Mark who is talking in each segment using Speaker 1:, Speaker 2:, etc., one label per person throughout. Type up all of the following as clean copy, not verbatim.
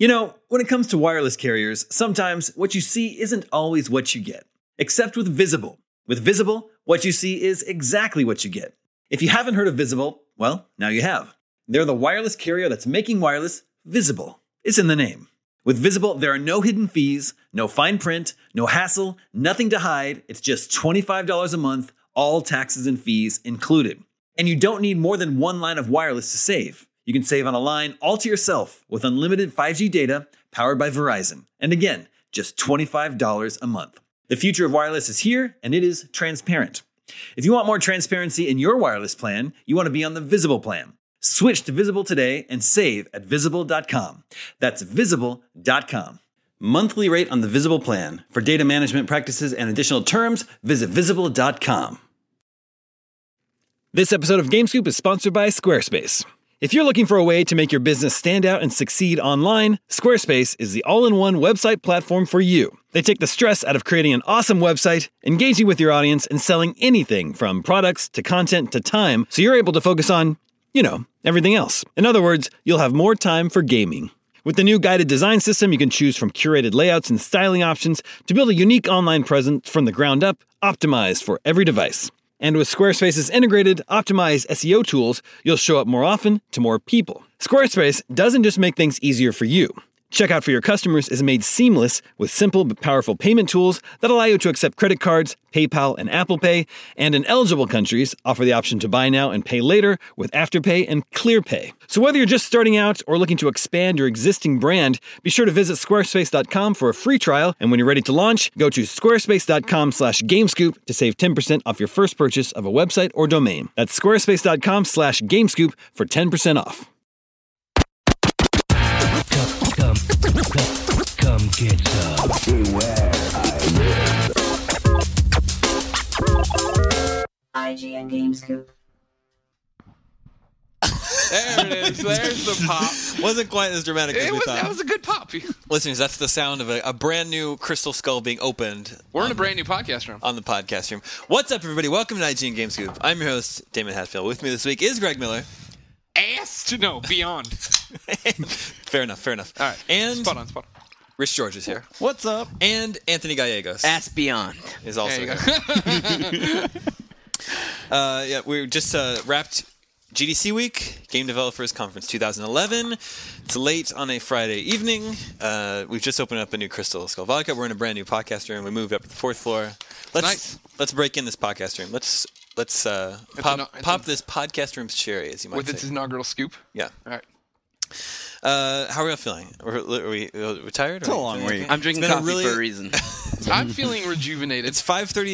Speaker 1: You know, when it comes to wireless carriers, sometimes what you see isn't always what you get. Except with Visible. With Visible, what you see is exactly what you get. If you haven't heard of Visible, well, now you have. They're the wireless carrier that's making wireless visible. It's in the name. With Visible, there are no hidden fees, no fine print, no hassle, nothing to hide. It's just $25 a month, all taxes and fees included. And you don't need more than one line of wireless to save. You can save on a line all to yourself with unlimited 5G data powered by Verizon. And again, just $25 a month. The future of wireless is here, and it is transparent. If you want more transparency in your wireless plan, you want to be on the Visible plan. Switch to Visible today and save at Visible.com. That's Visible.com. Monthly rate on the Visible plan. For data management practices and additional terms, visit Visible.com. This episode of GameScoop is sponsored by Squarespace. If you're looking for a way to make your business stand out and succeed online, Squarespace is the all-in-one website platform for you. They take the stress out of creating an awesome website, engaging with your audience, and selling anything from products to content to time, so you're able to focus on, everything else. In other words, you'll have more time for gaming. With the new guided design system, you can choose from curated layouts and styling options to build a unique online presence from the ground up, optimized for every device. And with Squarespace's integrated, optimized SEO tools, you'll show up more often to more people. Squarespace doesn't just make things easier for you. Checkout for your customers is made seamless with simple but powerful payment tools that allow you to accept credit cards, PayPal, and Apple Pay, and in eligible countries, offer the option to buy now and pay later with Afterpay and ClearPay. So whether you're just starting out or looking to expand your existing brand, be sure to visit squarespace.com for a free trial, and when you're ready to launch, go to squarespace.com/gamescoop to save 10% off your first purchase of a website or domain. That's squarespace.com/gamescoop for 10% off.
Speaker 2: Come get some. Beware,
Speaker 3: IGN GameScoop.
Speaker 4: There it is. There's the pop.
Speaker 1: Wasn't quite as dramatic as we thought.
Speaker 4: That was a good pop.
Speaker 1: Listeners, that's the sound of a brand new Crystal Skull being opened.
Speaker 4: We're in a brand new podcast room.
Speaker 1: On the podcast room. What's up, everybody? Welcome to IGN GameScoop. I'm your host, Damon Hatfield. With me this week is Greg Miller.
Speaker 4: Beyond.
Speaker 1: Fair enough. All right. And
Speaker 4: spot on.
Speaker 1: Rich George is here.
Speaker 5: What's up?
Speaker 1: And Anthony Gallegos.
Speaker 5: Ass Beyond
Speaker 1: is also here. We just wrapped GDC Week, Game Developers Conference 2011. It's late on a Friday evening. We've just opened up a new Crystal Skull Vodka. We're in a brand new podcast room. We moved up to the 4th floor. Let's break in this podcast room. Let's pop this podcast room's cherry, as you might say.
Speaker 4: With its inaugural scoop?
Speaker 1: Yeah.
Speaker 4: All right.
Speaker 1: How are we all feeling? Are we tired?
Speaker 5: It's a long week. I'm drinking coffee for a reason.
Speaker 4: I'm feeling rejuvenated.
Speaker 1: It's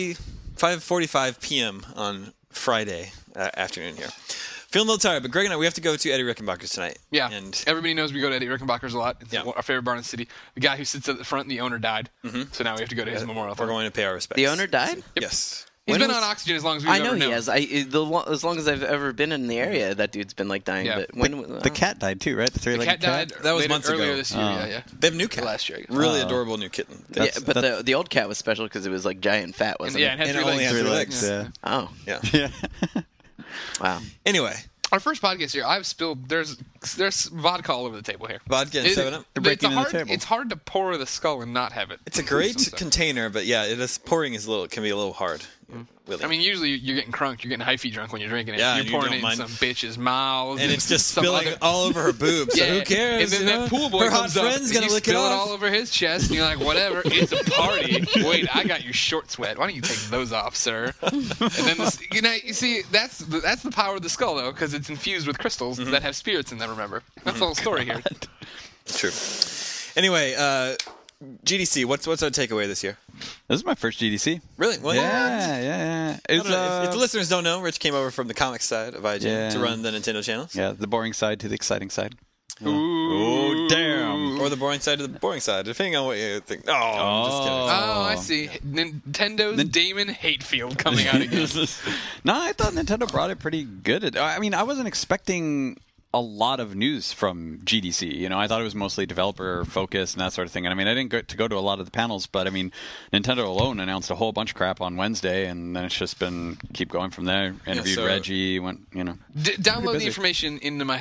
Speaker 1: 5:45 p.m. on Friday afternoon here. Feeling a little tired, but Greg and I, we have to go to Eddie Rickenbacker's tonight.
Speaker 4: Yeah, and everybody knows we go to Eddie Rickenbacker's a lot. It's our favorite bar in the city. The guy who sits at the front, the owner died. Mm-hmm. So now we have to go to his memorial.
Speaker 1: We're going to pay our respects.
Speaker 5: The owner died?
Speaker 4: Yep.
Speaker 1: Yes.
Speaker 4: He's been on oxygen as long as we've ever known.
Speaker 5: I know he has. As long as I've ever been in the area, that dude's been dying.
Speaker 4: Yeah.
Speaker 5: But
Speaker 6: the cat died too, right? The three-legged
Speaker 4: cat died.
Speaker 1: That was months
Speaker 4: earlier
Speaker 1: ago.
Speaker 4: This year. Yeah.
Speaker 1: They have a new cat
Speaker 4: last year. I guess.
Speaker 1: Really adorable new kitten.
Speaker 5: But the old cat was special because it was giant fat, wasn't it?
Speaker 4: Yeah, it had
Speaker 1: only had 3 legs.
Speaker 6: Yeah.
Speaker 5: Oh.
Speaker 1: Yeah.
Speaker 5: Wow.
Speaker 1: Anyway.
Speaker 4: Our first podcast here, I've spilled. There's vodka all over the table here.
Speaker 1: Vodka and 7-Up.
Speaker 6: They're breaking the table.
Speaker 4: It's hard to pour the skull and not have it.
Speaker 1: It's a great container, but pouring can be a little hard.
Speaker 4: I mean, usually you're getting crunk, you're getting hyphy drunk when you're drinking it.
Speaker 1: Yeah,
Speaker 4: you're pouring it in some bitch's mouth.
Speaker 1: And it's just spilling all over her boobs. So who cares?
Speaker 4: And then that pool boy
Speaker 1: her hot
Speaker 4: comes up
Speaker 1: friend's
Speaker 4: and
Speaker 1: gonna lick it
Speaker 4: spill
Speaker 1: off.
Speaker 4: it all over his chest, and you're like, whatever, it's a party. Wait, I got your shorts wet. Why don't you take those off, sir? And then you see, that's the power of the skull, though, because it's infused with crystals that have spirits in them, remember? That's the whole story here.
Speaker 1: It's true. Anyway, GDC, what's our takeaway this year?
Speaker 6: This is my first GDC.
Speaker 1: Really? Well,
Speaker 6: Yeah.
Speaker 1: If the listeners don't know, Rich came over from the comics side of IGN to run the Nintendo channels.
Speaker 6: Yeah, the boring side to the exciting side.
Speaker 4: Ooh,
Speaker 6: damn.
Speaker 1: Or the boring side to the boring side, depending on what you think. Oh, I'm just kidding.
Speaker 4: Oh, I see. Nintendo's Damon Hatefield coming out again.
Speaker 6: No, I thought Nintendo brought it pretty good. I mean, I wasn't expecting a lot of news from GDC. I thought it was mostly developer focused and that sort of thing. And I mean, I didn't get to go to a lot of the panels, but I mean, Nintendo alone announced a whole bunch of crap on Wednesday, and then it's just been keep going from there. Interviewed Reggie, went,
Speaker 4: Download the information into my head.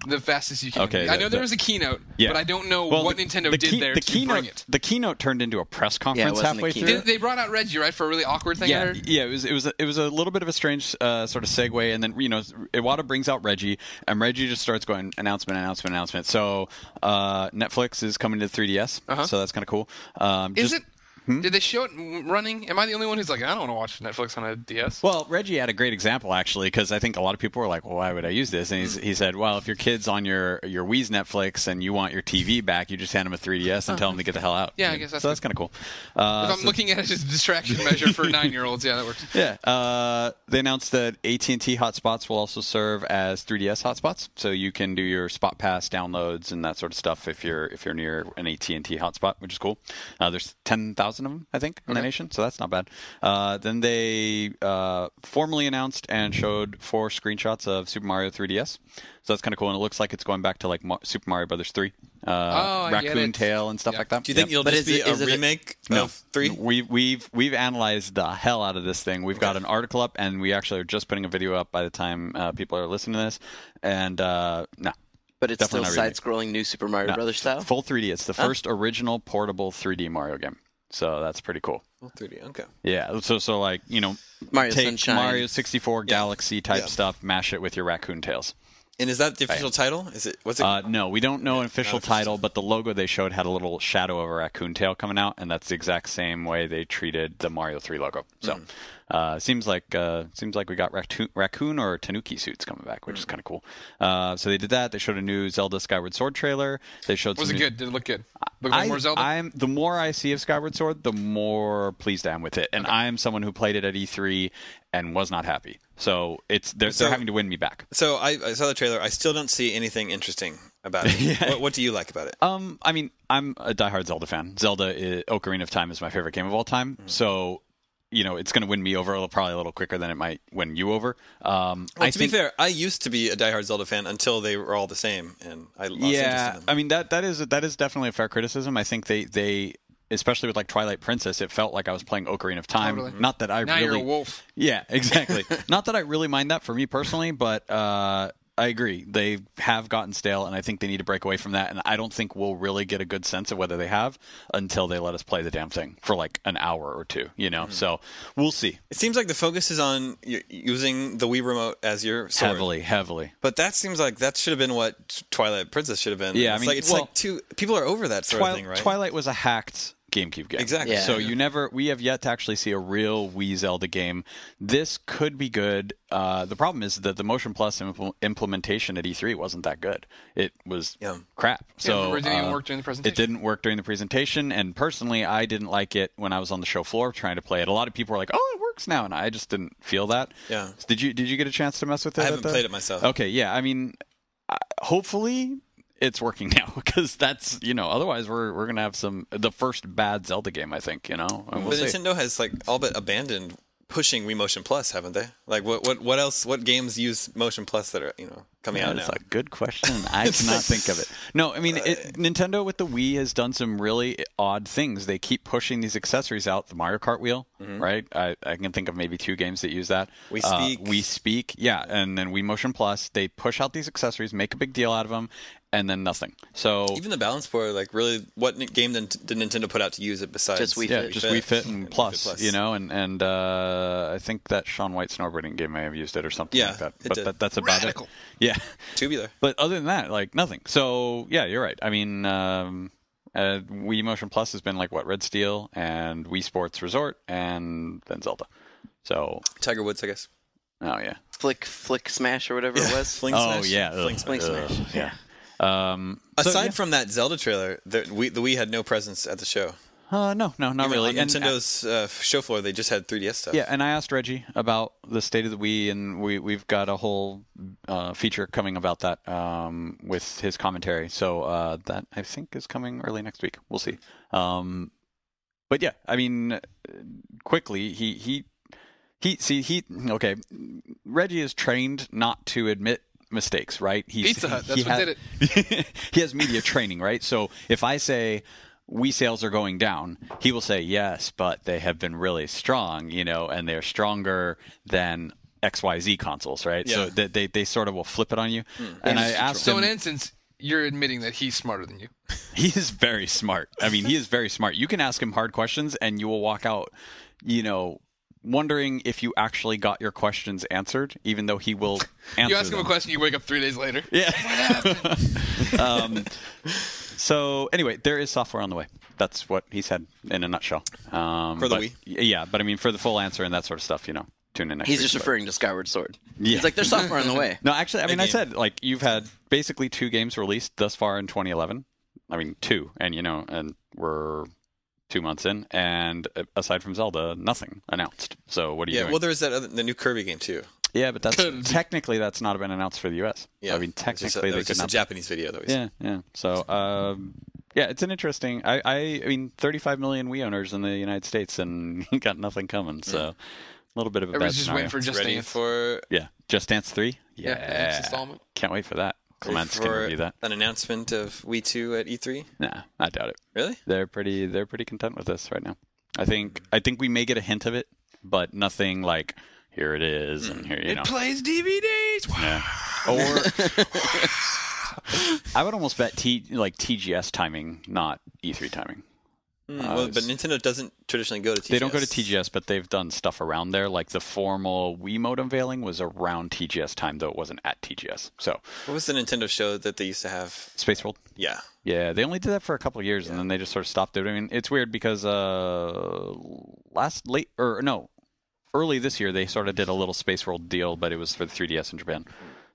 Speaker 4: the fastest you can.
Speaker 6: Okay,
Speaker 4: I know there was a keynote, but I don't know what Nintendo did there to bring it.
Speaker 6: The keynote turned into a press conference
Speaker 5: wasn't
Speaker 6: halfway
Speaker 5: a
Speaker 6: through.
Speaker 5: keynote.
Speaker 4: They brought out Reggie, right, for a really awkward thing. I heard.
Speaker 6: Yeah, it was a little bit of a strange sort of segue, and then Iwata brings out Reggie, and Reggie just starts going announcement. So Netflix is coming to the 3DS, so that's kind of cool.
Speaker 4: Is it? Did they show it running? Am I the only one who's like, I don't want to watch Netflix on a DS?
Speaker 6: Well, Reggie had a great example, actually, because I think a lot of people were like, well, why would I use this? And he said, well, if your kid's on your Wii's Netflix and you want your TV back, you just hand them a 3DS and tell them to get the hell out.
Speaker 4: Yeah, I guess that's
Speaker 6: that's kind of cool.
Speaker 4: If I'm looking at it as a distraction measure for 9-year-olds, yeah, that works.
Speaker 6: Yeah. They announced that AT&T hotspots will also serve as 3DS hotspots, so you can do your Spot Pass downloads and that sort of stuff if you're near an AT&T hotspot, which is cool. There's 10,000 of them, I think, in the nation, so that's not bad. Then they formally announced and showed 4 screenshots of Super Mario 3DS. So that's kind of cool, and it looks like it's going back to like Super Mario Brothers 3, Raccoon Tail and stuff like that.
Speaker 7: Do you think it'll just be a remake of 3?
Speaker 6: We've analyzed the hell out of this thing. We've got an article up, and we actually are just putting a video up by the time people are listening to this. And no.
Speaker 5: But it's
Speaker 6: Definitely
Speaker 5: still side-scrolling new Super Mario Brothers style?
Speaker 6: Full 3D. It's the first original portable 3D Mario game. So that's pretty cool.
Speaker 7: Full 3D, okay.
Speaker 6: Yeah, so like,
Speaker 5: Mario
Speaker 6: take
Speaker 5: Sunshine.
Speaker 6: Mario 64 Galaxy type stuff, mash it with your Raccoon Tails.
Speaker 7: And is that the official title? What's it?
Speaker 6: No, we don't know an official title, but the logo they showed had a little shadow of a raccoon tail coming out, and that's the exact same way they treated the Mario 3 logo. So, seems like we got raccoon or Tanuki suits coming back, which is kind of cool. So they did that. They showed a new Zelda Skyward Sword trailer. They showed.
Speaker 4: Was it good? Did it look good? Look like more Zelda?
Speaker 6: The more I see of Skyward Sword, the more pleased I am with it, and I am someone who played it at E3 and was not happy. So they're having to win me back.
Speaker 7: So I saw the trailer. I still don't see anything interesting about it. What do you like about it?
Speaker 6: I mean, I'm a diehard Zelda fan. Ocarina of Time is my favorite game of all time. So, it's going to win me over probably a little quicker than it might win you over.
Speaker 7: To be fair, I used to be a diehard Zelda fan until they were all the same, and I lost interest in them.
Speaker 6: I mean that is definitely a fair criticism. I think they especially with like Twilight Princess, it felt like I was playing Ocarina of Time.
Speaker 4: Totally.
Speaker 6: Not that I
Speaker 4: now
Speaker 6: really.
Speaker 4: You're a wolf.
Speaker 6: Yeah, exactly. Not that I really mind that for me personally, but I agree. They have gotten stale, and I think they need to break away from that. And I don't think we'll really get a good sense of whether they have until they let us play the damn thing for like an hour or two. So we'll see.
Speaker 7: It seems like the focus is on using the Wii remote as your sword.
Speaker 6: Heavily.
Speaker 7: But that seems like that should have been what Twilight Princess should have been.
Speaker 6: Yeah,
Speaker 7: people are over that sort of thing, right?
Speaker 6: Twilight was a hacked GameCube game.
Speaker 7: Exactly.
Speaker 5: Yeah.
Speaker 6: So we have yet to actually see a real Wii Zelda game. This could be good. The problem is that the Motion Plus implementation at E3 wasn't that good. It was crap. So
Speaker 4: it didn't even work during the presentation.
Speaker 6: It didn't work during the presentation, and personally, I didn't like it when I was on the show floor trying to play it. A lot of people were like, "Oh, it works now," and I just didn't feel that.
Speaker 7: Yeah.
Speaker 6: Did you get a chance to mess with it?
Speaker 7: I haven't played it myself.
Speaker 6: Okay. Yeah. I mean, hopefully it's working now, because that's otherwise we're gonna have the first bad Zelda game, I think. And we'll
Speaker 7: but
Speaker 6: see.
Speaker 7: Nintendo has like all but abandoned pushing Wii Motion Plus, haven't they? Like what else? What games use Motion Plus that are coming out now?
Speaker 6: That's a good question. I cannot think of it. No, I mean Nintendo with the Wii has done some really odd things. They keep pushing these accessories out. The Mario Kart wheel, right? I can think of maybe 2 games that use that.
Speaker 7: Wii
Speaker 6: Speak, yeah, and then Wii Motion Plus. They push out these accessories, make a big deal out of them, and then nothing. So
Speaker 7: even the balance board, like really, what game did Nintendo put out to use it besides
Speaker 5: Just Wii Fit?
Speaker 6: Just Wii Fit and Plus,
Speaker 7: Fit Plus.
Speaker 6: and I think that Shaun White snowboarding game may have used it or something like that.
Speaker 7: it
Speaker 6: But
Speaker 7: did.
Speaker 6: that's about
Speaker 4: Radical.
Speaker 6: it. Yeah,
Speaker 7: Tubular.
Speaker 6: but other than that, like nothing. So yeah, you're right. I mean, Wii Motion Plus has been like Red Steel and Wii Sports Resort, and then Zelda. So
Speaker 7: Tiger Woods, I guess.
Speaker 6: oh yeah,
Speaker 5: Flick Smash or whatever it was.
Speaker 7: Fling
Speaker 6: oh
Speaker 7: Smash?
Speaker 6: yeah,
Speaker 7: Fling
Speaker 5: Fling Smash.
Speaker 6: yeah.
Speaker 7: Aside from that Zelda trailer, the Wii had no presence at the show.
Speaker 6: No, not
Speaker 7: Even
Speaker 6: really.
Speaker 7: On Nintendo's show floor, they just had 3DS stuff.
Speaker 6: Yeah, and I asked Reggie about the state of the Wii, and we've got a whole feature coming about that with his commentary. So that I think is coming early next week. We'll see. But yeah, I mean, quickly okay. Reggie is trained not to admit mistakes, right?
Speaker 4: Pizza Hut, that's what did it.
Speaker 6: He has media training, right? So if I say Wii sales are going down, he will say yes, but they have been really strong, and they're stronger than XYZ consoles, right?
Speaker 7: Yeah.
Speaker 6: So they sort of will flip it on you. And I asked
Speaker 4: So
Speaker 6: him,
Speaker 4: in essence, you're admitting that he's smarter than you.
Speaker 6: he is very smart. I mean, he is very smart. You can ask him hard questions, and you will walk out, wondering if you actually got your questions answered, even though he will answer
Speaker 4: You ask him
Speaker 6: them.
Speaker 4: a question, you wake up 3 days later.
Speaker 6: Yeah. So anyway, there is software on the way. That's what he said in a nutshell.
Speaker 7: For the Wii?
Speaker 6: Yeah, but I mean, for the full answer and that sort of stuff, tune in next
Speaker 5: He's
Speaker 6: week.
Speaker 5: just referring to Skyward Sword.
Speaker 6: Yeah.
Speaker 5: He's like, there's software on the way.
Speaker 6: No, actually, I mean, I
Speaker 7: game.
Speaker 6: said, like, you've had basically 2 games released thus far in 2011. I mean, 2, and and we're 2 months in, and aside from Zelda, nothing announced. So what are you doing?
Speaker 7: Well, there's the new Kirby game too.
Speaker 6: Yeah, but technically that's not been announced for the U.S.
Speaker 7: Yeah,
Speaker 6: I mean, technically
Speaker 7: that was
Speaker 6: they
Speaker 7: just a
Speaker 6: could not.
Speaker 7: Japanese video that we saw.
Speaker 6: Yeah. So, yeah, it's an interesting. I mean, 35 million Wii owners in the United States, and you got nothing coming. So, a little bit of a bad
Speaker 4: Everybody's just
Speaker 6: scenario.
Speaker 4: waiting for Just
Speaker 7: Ready
Speaker 4: Dance.
Speaker 7: for
Speaker 6: Yeah, Just Dance 3.
Speaker 4: Yeah, the next installment.
Speaker 6: Can't wait for that. Clements can review that.
Speaker 7: an announcement of Wii 2 at E3.
Speaker 6: Nah, I doubt it.
Speaker 7: Really?
Speaker 6: They're pretty content with this right now. I think we may get a hint of it, but nothing like here it is and here
Speaker 4: It plays DVDs.
Speaker 6: Yeah. Or I would almost bet TGS timing, not E3 timing.
Speaker 7: Well, but Nintendo doesn't traditionally go to TGS.
Speaker 6: They don't go to TGS, but they've done stuff around there. Like the formal Wiimote unveiling was around TGS time, though it wasn't at TGS. So
Speaker 7: What was the Nintendo show that they used to have?
Speaker 6: Space World.
Speaker 7: Yeah.
Speaker 6: Yeah, they only did that for a couple of years, and then they just sort of stopped it. I mean, it's weird because early this year they sort of did a little Space World deal, but it was for the 3DS in Japan.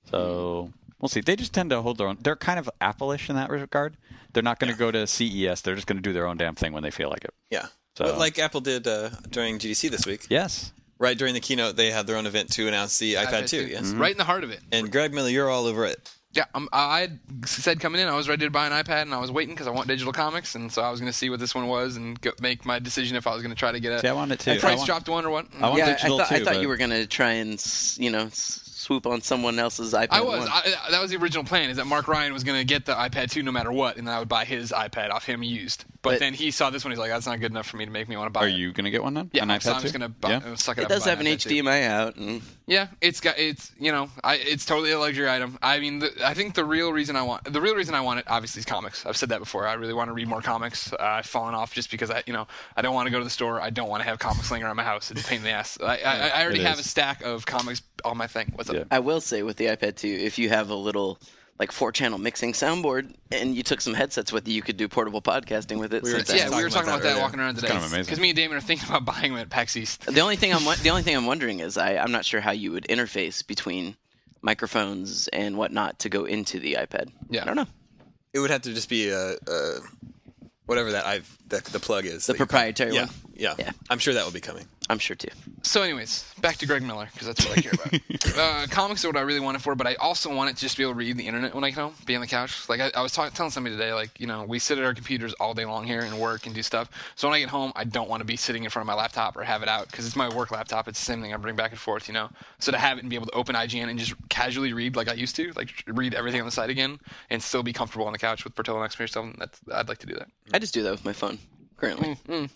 Speaker 6: So we'll see. They just tend to hold their own. They're kind of Apple-ish in that regard. They're not going to go to CES. They're just going to do their own damn thing when they feel like it.
Speaker 7: Yeah.
Speaker 6: So-
Speaker 7: But like Apple did during GDC this week.
Speaker 6: Yes.
Speaker 7: Right during the keynote, they had their own event to announce the iPad 2. Yes.
Speaker 4: Right in the heart of it.
Speaker 7: And Greg Miller, you're all over it.
Speaker 4: Yeah, I said coming in, I was ready to buy an iPad, and I was waiting because I want digital comics, and so I was going to see what this one was and make my decision if I was going to try to get
Speaker 6: See, I want it too.
Speaker 4: a price dropped one or what.
Speaker 6: I want
Speaker 5: Yeah,
Speaker 6: digital
Speaker 5: I
Speaker 6: too.
Speaker 5: thought
Speaker 6: but-
Speaker 5: you were going to try and, swoop on someone else's iPad.
Speaker 4: I was.
Speaker 5: 1.
Speaker 4: That was the original plan, is that Mark Ryan was going to get the iPad 2 no matter what, and then I would buy his iPad off him used. But then he saw this one, he's like, that's not good enough for me to make me want to buy
Speaker 6: Are
Speaker 4: it.
Speaker 6: you going to get one then?
Speaker 4: Yeah,
Speaker 6: an iPad
Speaker 4: so I'm just
Speaker 6: too?
Speaker 4: going to suck it
Speaker 5: It
Speaker 4: up.
Speaker 5: does
Speaker 4: and buy
Speaker 5: have an
Speaker 4: iPad 2.
Speaker 5: HDMI out. And
Speaker 4: Yeah, it's totally a luxury item. I mean, I think the real reason I want it obviously is comics. I've said that before. I really want to read more comics. I've fallen off just because I don't want to go to the store. I don't want to have comics laying around my house. It's a pain in the ass. I already
Speaker 6: it
Speaker 4: have
Speaker 6: is.
Speaker 4: a stack of comics on my thing. What's up?
Speaker 6: Yeah.
Speaker 5: I will say with the iPad 2, if you have a little 4-channel mixing soundboard and you took some headsets with you could do portable podcasting with it.
Speaker 7: We were
Speaker 5: since
Speaker 7: just
Speaker 4: Yeah, we were talking about that
Speaker 7: earlier.
Speaker 4: walking around today.
Speaker 6: kind of amazing.
Speaker 4: Because me and Damon are thinking about buying them at PAX East.
Speaker 5: The only thing I'm wondering is I'm not sure how you would interface between microphones and whatnot to go into the iPad.
Speaker 4: Yeah.
Speaker 5: I don't know.
Speaker 7: It would have to just be whatever the plug is.
Speaker 5: The
Speaker 7: that you call-
Speaker 5: proprietary
Speaker 7: yeah,
Speaker 5: one?
Speaker 7: Yeah.
Speaker 5: Yeah.
Speaker 7: I'm sure that will be coming.
Speaker 5: I'm sure too.
Speaker 4: So, anyways, back to Greg Miller, because that's what I care about. Comics are what I really want it for, but I also want it to just be able to read the internet when I get home, be on the couch. Like, I was telling somebody today, we sit at our computers all day long here and work and do stuff. So when I get home, I don't want to be sitting in front of my laptop or have it out, because it's my work laptop. It's the same thing I bring back and forth, So to have it and be able to open IGN and just casually read like I used to, like read everything on the site again, and still be comfortable on the couch with Portillo next to me or something, I'd like to do that.
Speaker 5: I just do that with my phone currently.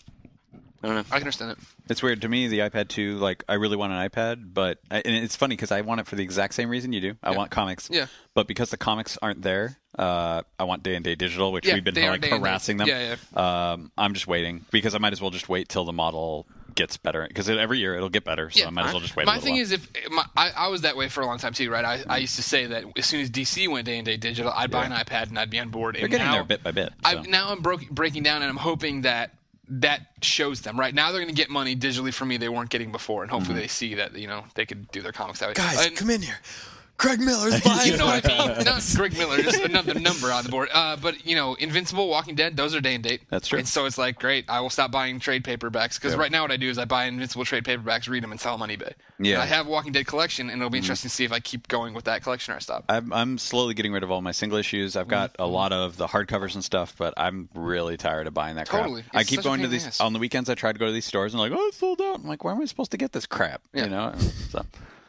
Speaker 5: I don't know.
Speaker 4: I can understand it.
Speaker 6: It's weird to me. The iPad 2, I really want an iPad, and it's funny because I want it for the exact same reason you do. I want comics.
Speaker 4: Yeah.
Speaker 6: But because the comics aren't there, I want Day and Day Digital, which
Speaker 4: Yeah,
Speaker 6: we've been
Speaker 4: they are Day and Day.
Speaker 6: harassing them.
Speaker 4: Yeah.
Speaker 6: I'm just waiting because I might as well just wait till the model gets better because every year it'll get better. So I might as well just wait.
Speaker 4: My
Speaker 6: a little
Speaker 4: thing
Speaker 6: while.
Speaker 4: is, I was that way for a long time too, right? I used to say that as soon as DC went Day and Day Digital, I'd buy an iPad and I'd be on board.
Speaker 6: They're
Speaker 4: And
Speaker 6: getting
Speaker 4: now,
Speaker 6: there bit by bit. So.
Speaker 4: Now I'm breaking down, and I'm hoping that shows them. Right now, they're going to get money digitally from me they weren't getting before, and hopefully they see that they could do their comics that way.
Speaker 7: Guys,
Speaker 4: And-
Speaker 7: come in here. Greg Miller's buying
Speaker 4: You know what I mean? Not Greg Miller, just another number on the board. But Invincible, Walking Dead, those are day and date.
Speaker 6: That's true.
Speaker 4: And so it's like, great, I will stop buying trade paperbacks, because right now what I do is I buy Invincible trade paperbacks, read them, and sell them on eBay.
Speaker 6: Yeah.
Speaker 4: And I have Walking Dead collection, and it'll be interesting to see if I keep going with that collection or I stop.
Speaker 6: I'm slowly getting rid of all my single issues. I've got a lot of the hardcovers and stuff, but I'm really tired of buying that crap.
Speaker 4: Totally.
Speaker 6: I
Speaker 4: It's
Speaker 6: keep
Speaker 4: such a
Speaker 6: going to
Speaker 4: pain in the
Speaker 6: these
Speaker 4: ass.
Speaker 6: on the weekends. I try to go to these stores and oh, it's sold out. I'm like, where am I supposed to get this crap?
Speaker 4: Yeah.
Speaker 6: So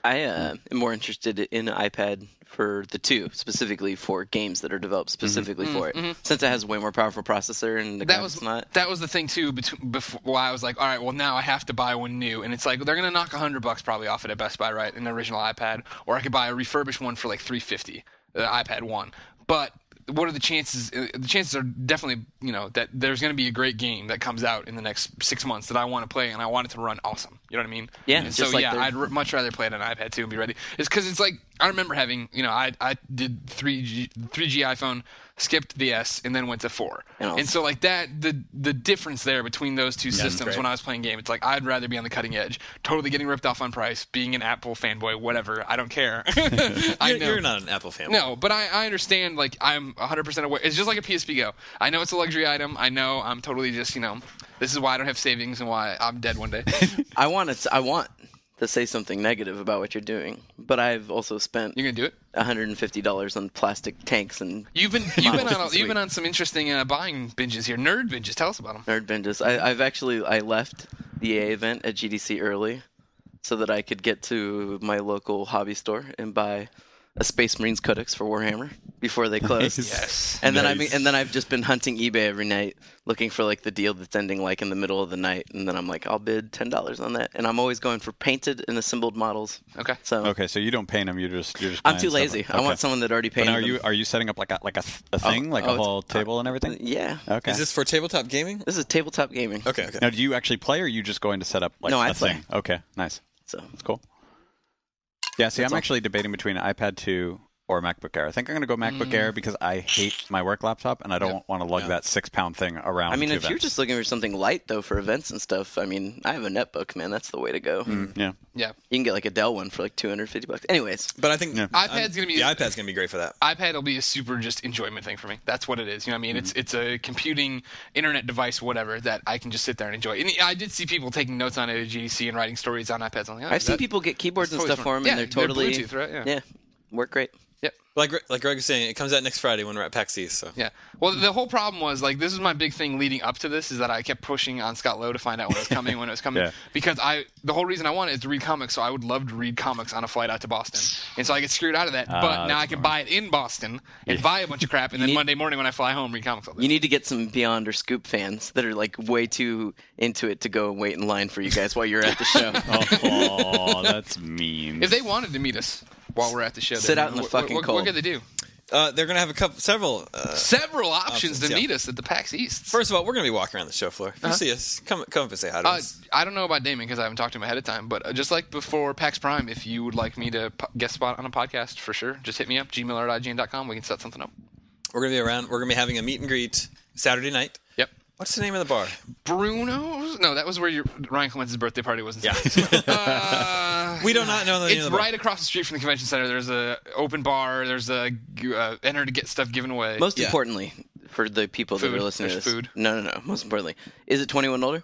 Speaker 5: I am more interested in an iPad for the 2, specifically for games that are developed specifically for it, since it has a way more powerful processor and the graphics not.
Speaker 4: That was the thing too. Before, I was like, all right, well now I have to buy one new, and it's like they're gonna knock $100 probably off it at Best Buy, right? An original iPad, or I could buy a refurbished one for like $350, the iPad 1. But what are the chances? The chances are definitely, that there's going to be a great game that comes out in the next 6 months that I want to play, and I want it to run awesome. You know what I mean?
Speaker 5: Yeah.
Speaker 4: And so
Speaker 5: like
Speaker 4: I'd much rather play it on an iPad too and be ready. It's because it's like I remember having, I did 3G iPhone, skipped the S, and then went to 4. And so like that, the difference there between those two systems when I was playing game, it's like I'd rather be on the cutting edge, totally getting ripped off on price, being an Apple fanboy, whatever. I don't care.
Speaker 7: You're not an Apple fanboy.
Speaker 4: No, but I understand. Like I'm 100% aware. It's just like a PSP Go. I know it's a luxury item. I know I'm totally just this is why I don't have savings and why I'm dead one day.
Speaker 5: I want to say something negative about what you're doing, but I've also spent
Speaker 4: You're gonna do it?
Speaker 5: $150 on plastic tanks and
Speaker 4: You've been on some interesting buying binges here. Nerd binges. Tell us about them.
Speaker 5: nerd binges. I left the EA event at GDC early so that I could get to my local hobby store and buy a Space Marines Codex for Warhammer before they closed.
Speaker 4: Yes.
Speaker 5: And then I've just been hunting eBay every night looking for like the deal that's ending like in the middle of the night, and then I'm like, I'll bid $10 on that, and I'm always going for painted and assembled models.
Speaker 4: Okay.
Speaker 5: So
Speaker 6: so you don't paint them. You're just.
Speaker 5: I'm too lazy. I want someone that already painted.
Speaker 6: But are you setting up like a thing, a whole table and everything?
Speaker 5: Yeah.
Speaker 6: Okay.
Speaker 7: Is this for tabletop gaming?
Speaker 5: This is tabletop gaming.
Speaker 7: Okay.
Speaker 6: Now, do you actually play, or are you just going to set up
Speaker 5: No, I
Speaker 6: a
Speaker 5: play.
Speaker 6: thing? Okay, nice.
Speaker 5: So
Speaker 6: That's cool. Yeah, see, I'm actually debating between an iPad 2 or a MacBook Air. I think I'm going to go MacBook Air because I hate my work laptop, and I don't want to lug that 6-pound thing around.
Speaker 5: I mean,
Speaker 6: to
Speaker 5: if you're
Speaker 6: events.
Speaker 5: just looking for something light though for events and stuff, I mean, I have a netbook, man. That's the way to go.
Speaker 6: Yeah.
Speaker 4: Yeah.
Speaker 5: You can get like a Dell one for like $250. Anyways,
Speaker 7: But I think
Speaker 4: iPad's gonna be
Speaker 7: the iPad's gonna be great for that.
Speaker 4: iPad will be a super just enjoyment thing for me. That's what it is. You know what I mean? It's a computing internet device, whatever, that I can just sit there and enjoy. And I did see people taking notes on it at GDC and writing stories on iPads. I'm like,
Speaker 5: I've seen people get keyboards and
Speaker 4: totally
Speaker 5: stuff
Speaker 4: smart.
Speaker 5: for them,
Speaker 4: Yeah,
Speaker 5: and they're totally
Speaker 4: Bluetooth, right? Yeah.
Speaker 5: work great.
Speaker 4: Yep.
Speaker 7: Like Greg was saying, it comes out next Friday when we're at PAX East. So
Speaker 4: Yeah. Well, the whole problem was, like, this is my big thing leading up to this, is that I kept pushing on Scott Lowe to find out when it was coming,
Speaker 6: Yeah.
Speaker 4: because the whole reason I wanted is to read comics, so I would love to read comics on a flight out to Boston. And so I get screwed out of that, but now I can buy it in Boston and buy a bunch of crap, and then Monday morning when I fly home, read comics all day.
Speaker 5: You need to get some Beyond or Scoop fans that are like way too into it to go and wait in line for you guys while you're at the show.
Speaker 6: Oh, that's mean.
Speaker 4: If they wanted to meet us while we're at the show,
Speaker 5: Sit
Speaker 4: then
Speaker 5: out in the
Speaker 4: what-
Speaker 5: fucking
Speaker 4: what,
Speaker 5: cold.
Speaker 4: What could they do?
Speaker 7: they're gonna have several.
Speaker 4: Several options to
Speaker 7: yeah.
Speaker 4: meet us at the PAX East.
Speaker 7: First of all, we're gonna be walking around the show floor. If you see us, come up and say hi to us.
Speaker 4: I don't know about Damon because I haven't talked to him ahead of time, but just like before PAX Prime, if you would like me to guest spot on a podcast, for sure, just hit me up, gmiller@ign.com. We can set something up.
Speaker 7: We're gonna be around. We're gonna be having a meet and greet Saturday night.
Speaker 4: Yep.
Speaker 7: What's the name of the bar?
Speaker 4: Bruno's? No, that was where Ryan Clemence's birthday party was.
Speaker 7: Yeah. We do not know the name
Speaker 4: It's
Speaker 7: of the bar.
Speaker 4: right across the street from the convention center. There's a open bar. There's a enter to get stuff given away.
Speaker 5: Most importantly, for the people that
Speaker 4: Food.
Speaker 5: are listening to
Speaker 4: There's
Speaker 5: this,
Speaker 4: food.
Speaker 5: No. Most importantly, is it 21 and older?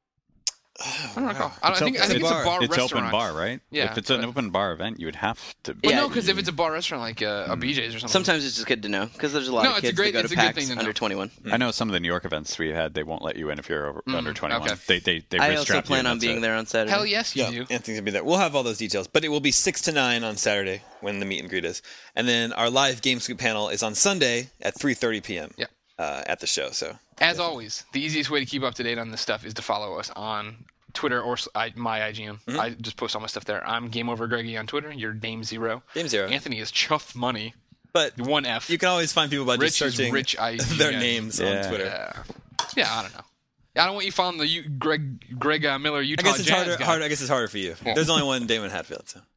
Speaker 4: I don't recall. I think it's a bar
Speaker 6: It's
Speaker 4: restaurant.
Speaker 6: open bar, right?
Speaker 4: Yeah,
Speaker 6: If it's an
Speaker 4: but-
Speaker 6: open bar event, you would have to.
Speaker 4: Well,
Speaker 5: Yeah,
Speaker 4: no, because if it's a bar restaurant like a BJ's or something.
Speaker 5: Sometimes it's just good to know because there's a lot
Speaker 4: No,
Speaker 5: of
Speaker 4: it's a
Speaker 5: kids
Speaker 4: great-
Speaker 5: that go
Speaker 4: it's
Speaker 5: to
Speaker 4: a good
Speaker 5: PAX
Speaker 4: thing to know.
Speaker 5: under 21.
Speaker 6: I know some of the New York events we had, they won't let you in if you're under 21.
Speaker 4: okay.
Speaker 6: They
Speaker 5: I
Speaker 6: wrist
Speaker 5: also
Speaker 6: strap you
Speaker 5: plan
Speaker 6: and
Speaker 5: on
Speaker 6: that's
Speaker 5: being
Speaker 6: it.
Speaker 5: there on Saturday.
Speaker 4: Hell yes, you
Speaker 7: Yeah,
Speaker 4: do.
Speaker 7: Anthony's gonna be there. We'll have all those details, but it will be 6 to 9 on Saturday when the meet and greet is, and then our live Game Scoop panel is on Sunday at 3:30 p.m.
Speaker 4: Yep.
Speaker 7: At the show. So
Speaker 4: As always, the easiest way to keep up to date on this stuff is to follow us on Twitter or my IGN. I just post all my stuff there. I'm Game Over Greggy on Twitter. You're Dame Zero.
Speaker 7: Dame Zero.
Speaker 4: Anthony is Chuff Money.
Speaker 7: but
Speaker 4: One F.
Speaker 7: you can always find people by
Speaker 4: Rich
Speaker 7: just
Speaker 4: is
Speaker 7: searching
Speaker 4: Rich IGN.
Speaker 7: their names
Speaker 6: Yeah.
Speaker 7: on Twitter.
Speaker 4: Yeah, I don't know. I don't want you following the Greg Miller
Speaker 7: I
Speaker 4: Utah
Speaker 7: guess it's
Speaker 4: Jazz guy.
Speaker 7: I guess it's harder for you. There's only one Damon Hatfield. So.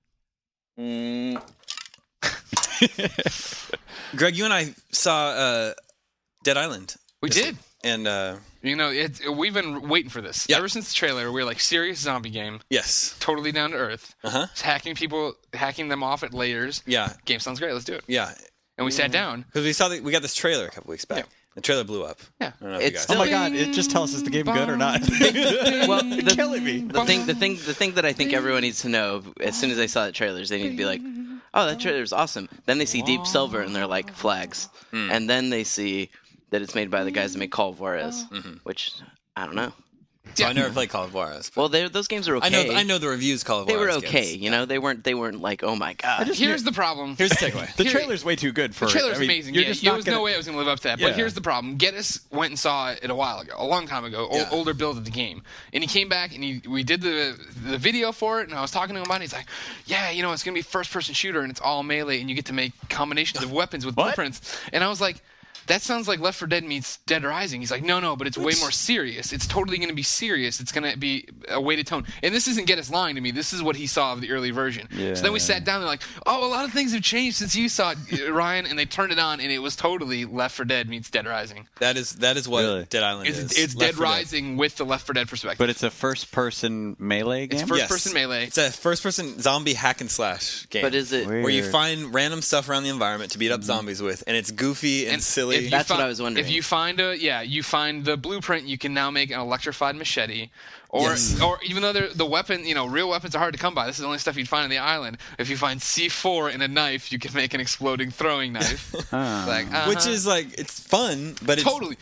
Speaker 7: Greg, you and I saw Dead Island.
Speaker 4: We did.
Speaker 7: And
Speaker 4: You know, we've been waiting for this.
Speaker 7: Yeah.
Speaker 4: Ever since the trailer, we were like, serious zombie game.
Speaker 7: yes.
Speaker 4: Totally down to earth.
Speaker 7: Uh-huh.
Speaker 4: It's hacking them off at layers.
Speaker 7: Yeah.
Speaker 4: Game sounds great. Let's do it.
Speaker 7: Yeah.
Speaker 4: And we sat down.
Speaker 7: Because we got this trailer a couple weeks back.
Speaker 4: Yeah.
Speaker 7: The trailer blew up.
Speaker 4: Yeah.
Speaker 7: I don't know if you
Speaker 5: It's
Speaker 7: guys
Speaker 5: still-
Speaker 6: Oh my god! It just tells us the game good or not.
Speaker 5: Well,
Speaker 6: killing me.
Speaker 5: The thing that I think everyone needs to know as soon as they saw the trailers, they need to be like, "Oh, that trailer's awesome." Then they see Deep Silver and they're like, "Flags," and then they see that it's made by the guys that make Call of Juarez, which I don't know.
Speaker 7: So I never played Call of Juarez.
Speaker 5: Well, those games are okay.
Speaker 7: I know the reviews Call of
Speaker 5: They
Speaker 7: Juarez
Speaker 5: were okay.
Speaker 7: gets.
Speaker 5: You know, they weren't like, oh my god.
Speaker 4: Here's the problem.
Speaker 7: Here's the takeaway.
Speaker 6: The trailer's way too good for
Speaker 4: The trailer's
Speaker 6: I mean,
Speaker 4: amazing.
Speaker 6: You're
Speaker 4: Yeah,
Speaker 6: just
Speaker 4: there
Speaker 6: not
Speaker 4: was
Speaker 6: gonna,
Speaker 4: no way I was going to live up to that.
Speaker 6: Yeah.
Speaker 4: But here's the problem. Geddes went and saw it a while ago, a long time ago, older build of the game. And he came back and we did the video for it, and I was talking to him about it. He's like, yeah, you know, it's going to be first-person shooter, and it's all melee, and you get to make combinations of weapons with blueprints. And I was like, that sounds like Left 4 Dead meets Dead Rising. He's like, no, but it's way more serious. It's totally going to be serious. It's going to be a weighted tone. And this isn't Geddes lying to me. This is what he saw of the early version.
Speaker 6: Yeah.
Speaker 4: So then we sat down and like, oh, a lot of things have changed since you saw it, Ryan. And they turned it on, and it was totally Left 4 Dead meets Dead Rising.
Speaker 7: That is what
Speaker 6: Really?
Speaker 7: Dead Island is.
Speaker 4: It's
Speaker 7: Left
Speaker 4: Dead
Speaker 7: 4 Dead.
Speaker 4: Rising with the Left 4 Dead perspective.
Speaker 6: But it's a first-person melee game.
Speaker 4: It's first-person melee.
Speaker 7: It's a first-person zombie hack and slash game.
Speaker 5: But is it?
Speaker 6: Weird.
Speaker 7: where you find random stuff around the environment to beat up zombies with, and it's goofy and silly.
Speaker 4: if you
Speaker 5: That's what
Speaker 4: fi-
Speaker 5: I was wondering.
Speaker 4: If you find you find the blueprint, you can now make an electrified machete. Or,
Speaker 7: Yes.
Speaker 4: or even though the weapon, real weapons are hard to come by. This is the only stuff you'd find on the island. If you find C4 in a knife, you can make an exploding throwing knife. Like,
Speaker 7: Which is like it's fun, but it's
Speaker 4: totally.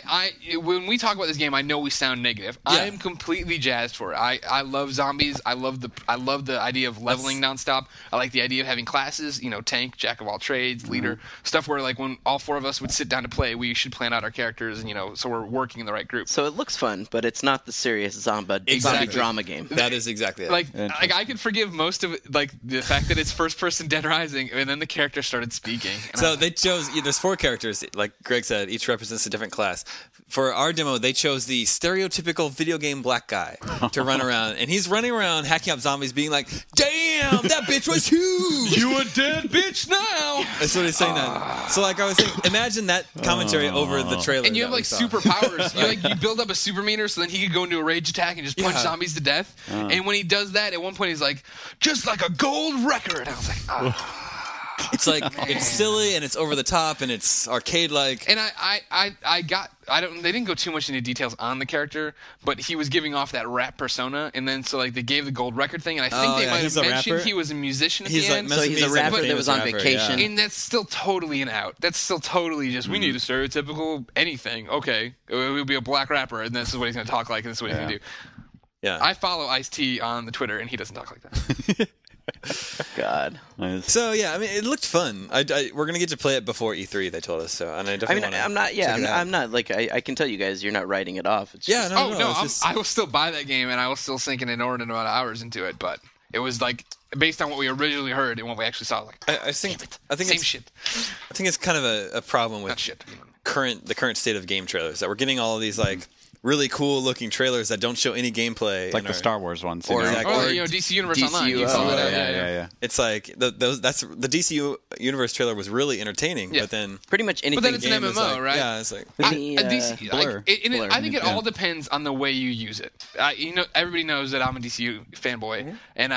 Speaker 4: When we talk about this game, I know we sound negative.
Speaker 7: Yeah.
Speaker 4: I am completely jazzed for it. I love zombies. I love the idea of leveling nonstop. I like the idea of having classes. Tank, jack of all trades, leader, stuff where like when all four of us would sit down to play, we should plan out our characters, and so we're working in the right group.
Speaker 5: So it looks fun, but it's not the serious zombie
Speaker 7: Exactly.
Speaker 5: drama game.
Speaker 7: that is exactly it.
Speaker 4: Like I could forgive most of it, like the fact that it's first person Dead Rising, and then the character started speaking. And
Speaker 7: So they chose. There's 4 characters, like Greg said. Each represents a different class. For our demo, they chose the stereotypical video game black guy to run around, and he's running around hacking up zombies, being like, "Damn, that bitch was huge!
Speaker 4: you a dead bitch now."
Speaker 7: That's what he's saying. That. So like I was saying, imagine that commentary over the trailer.
Speaker 4: And you have
Speaker 7: that we
Speaker 4: like
Speaker 7: saw.
Speaker 4: superpowers. you build up a super meter, so then he could go into a rage attack and just punch
Speaker 7: Yeah.
Speaker 4: zombies to death. And when he does that, at one point he's like, "Just like a gold record." And I was like,
Speaker 7: It's like it's silly and it's over the top and it's arcade-like.
Speaker 4: And they didn't go too much into details on the character, but he was giving off that rap persona, and then so like they gave the gold record thing, and I think they might
Speaker 7: he's
Speaker 4: have
Speaker 7: a
Speaker 4: mentioned
Speaker 7: rapper?
Speaker 4: he was a musician at
Speaker 7: He's
Speaker 4: the
Speaker 7: like
Speaker 4: end.
Speaker 5: So he's a
Speaker 7: like
Speaker 5: rapper that
Speaker 7: famous
Speaker 5: was on
Speaker 7: rapper,
Speaker 5: vacation.
Speaker 7: yeah.
Speaker 4: And that's still totally an out. That's still totally just, we need a stereotypical anything. Okay, it would be a black rapper, and this is what he's going to talk like, and this is what he's going to do.
Speaker 7: Yeah.
Speaker 4: I follow Ice-T on the Twitter, and he doesn't talk like that.
Speaker 5: God.
Speaker 7: So yeah, I mean, it looked fun. We're gonna get to play it before E3. They told us so, and I
Speaker 5: I
Speaker 7: definitely
Speaker 5: mean,
Speaker 7: want to.
Speaker 5: I'm not. Yeah, I'm not like I can tell you guys, you're not writing it off. It's
Speaker 7: Yeah,
Speaker 5: just,
Speaker 7: no,
Speaker 4: No,
Speaker 7: it's just-
Speaker 4: I will still buy that game, and I will still sink an inordinate amount of hours into it, but it was like, based on what we originally heard and what we actually saw, like,
Speaker 7: I think
Speaker 4: same
Speaker 7: it's,
Speaker 4: shit.
Speaker 7: I think it's kind of a problem with
Speaker 4: Not shit.
Speaker 7: the current state of game trailers that we're getting all of these like really cool looking trailers that don't show any gameplay.
Speaker 6: Like
Speaker 7: in
Speaker 6: the
Speaker 7: our-
Speaker 6: Star Wars ones.
Speaker 7: Or
Speaker 6: you know?
Speaker 7: exactly.
Speaker 4: Oh,
Speaker 7: Or
Speaker 4: DC Universe
Speaker 5: DCU,
Speaker 4: Online. You saw
Speaker 5: oh,
Speaker 4: that,
Speaker 6: yeah.
Speaker 7: It's like the DCU Universe trailer was really entertaining,
Speaker 4: Yeah.
Speaker 7: but then
Speaker 5: pretty much anything.
Speaker 4: But then it's an
Speaker 7: game is
Speaker 4: MMO,
Speaker 7: like,
Speaker 4: right?
Speaker 7: Yeah, it's like
Speaker 5: The,
Speaker 4: DC,
Speaker 6: Blur.
Speaker 5: Blur.
Speaker 4: I think it all depends on the way you use it. Everybody knows that I'm a DCU fanboy,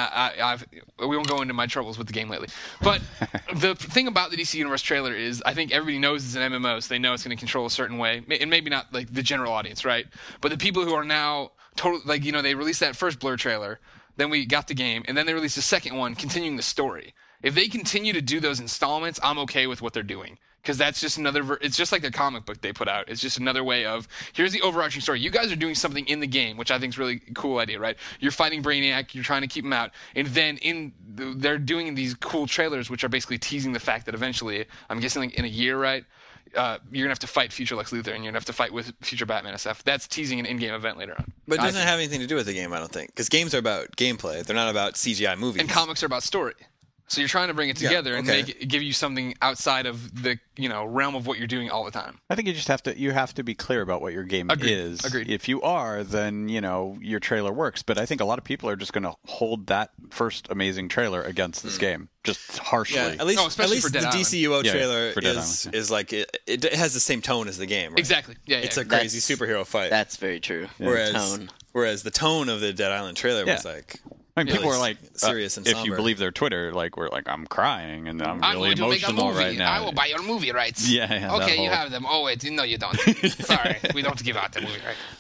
Speaker 4: and we won't go into my troubles with the game lately. But the thing about the DC Universe trailer is, I think everybody knows it's an MMO, so they know it's going to control a certain way, and maybe not like the general audience, right? But the people who are now totally like, they released that first Blur trailer, then we got the game, and then they released the second one, continuing the story. If they continue to do those installments, I'm okay with what they're doing. Because that's just another... it's just like the comic book they put out. It's just another way of, here's the overarching story. You guys are doing something in the game, which I think is really a cool idea, right? You're fighting Brainiac. You're trying to keep him out. And then they're doing these cool trailers, which are basically teasing the fact that eventually, I'm guessing like in a year, right? You're going to have to fight future Lex Luthor, and you're going to have to fight with future Batman and stuff. That's teasing an in-game event later on.
Speaker 7: But it doesn't have anything to do with the game, I don't think. Because games are about gameplay. They're not about CGI movies.
Speaker 4: And comics are about story. So you're trying to bring it together and
Speaker 7: okay.
Speaker 4: give you something outside of the realm of what you're doing all the time.
Speaker 6: I think you just have to be clear about what your game is.
Speaker 4: Agreed.
Speaker 6: If you are, then your trailer works. But I think a lot of people are just going to hold that first amazing trailer against this game, just harshly.
Speaker 7: Yeah, at least
Speaker 4: especially for
Speaker 7: the
Speaker 4: Dead Island.
Speaker 7: DCUO
Speaker 6: Yeah,
Speaker 7: trailer
Speaker 6: for Dead
Speaker 7: is
Speaker 6: Island,
Speaker 7: is like it has the same tone as the game, right?
Speaker 4: Exactly. Yeah,
Speaker 7: It's a
Speaker 4: yeah.
Speaker 7: crazy superhero fight.
Speaker 5: That's very true.
Speaker 7: Whereas the tone of the Dead Island trailer was like
Speaker 6: I mean, people
Speaker 7: really
Speaker 6: are like,
Speaker 7: serious and
Speaker 6: if
Speaker 7: somber.
Speaker 6: you believe their Twitter, like we're like, I'm crying and I'm
Speaker 4: I'm
Speaker 6: really
Speaker 4: going to make a
Speaker 6: emotional
Speaker 4: movie.
Speaker 6: right now.
Speaker 4: I will buy your movie rights.
Speaker 6: Yeah, that
Speaker 4: Okay, you
Speaker 6: whole-
Speaker 4: have them. Oh wait, no, you don't. Sorry, we don't give out the movie rights.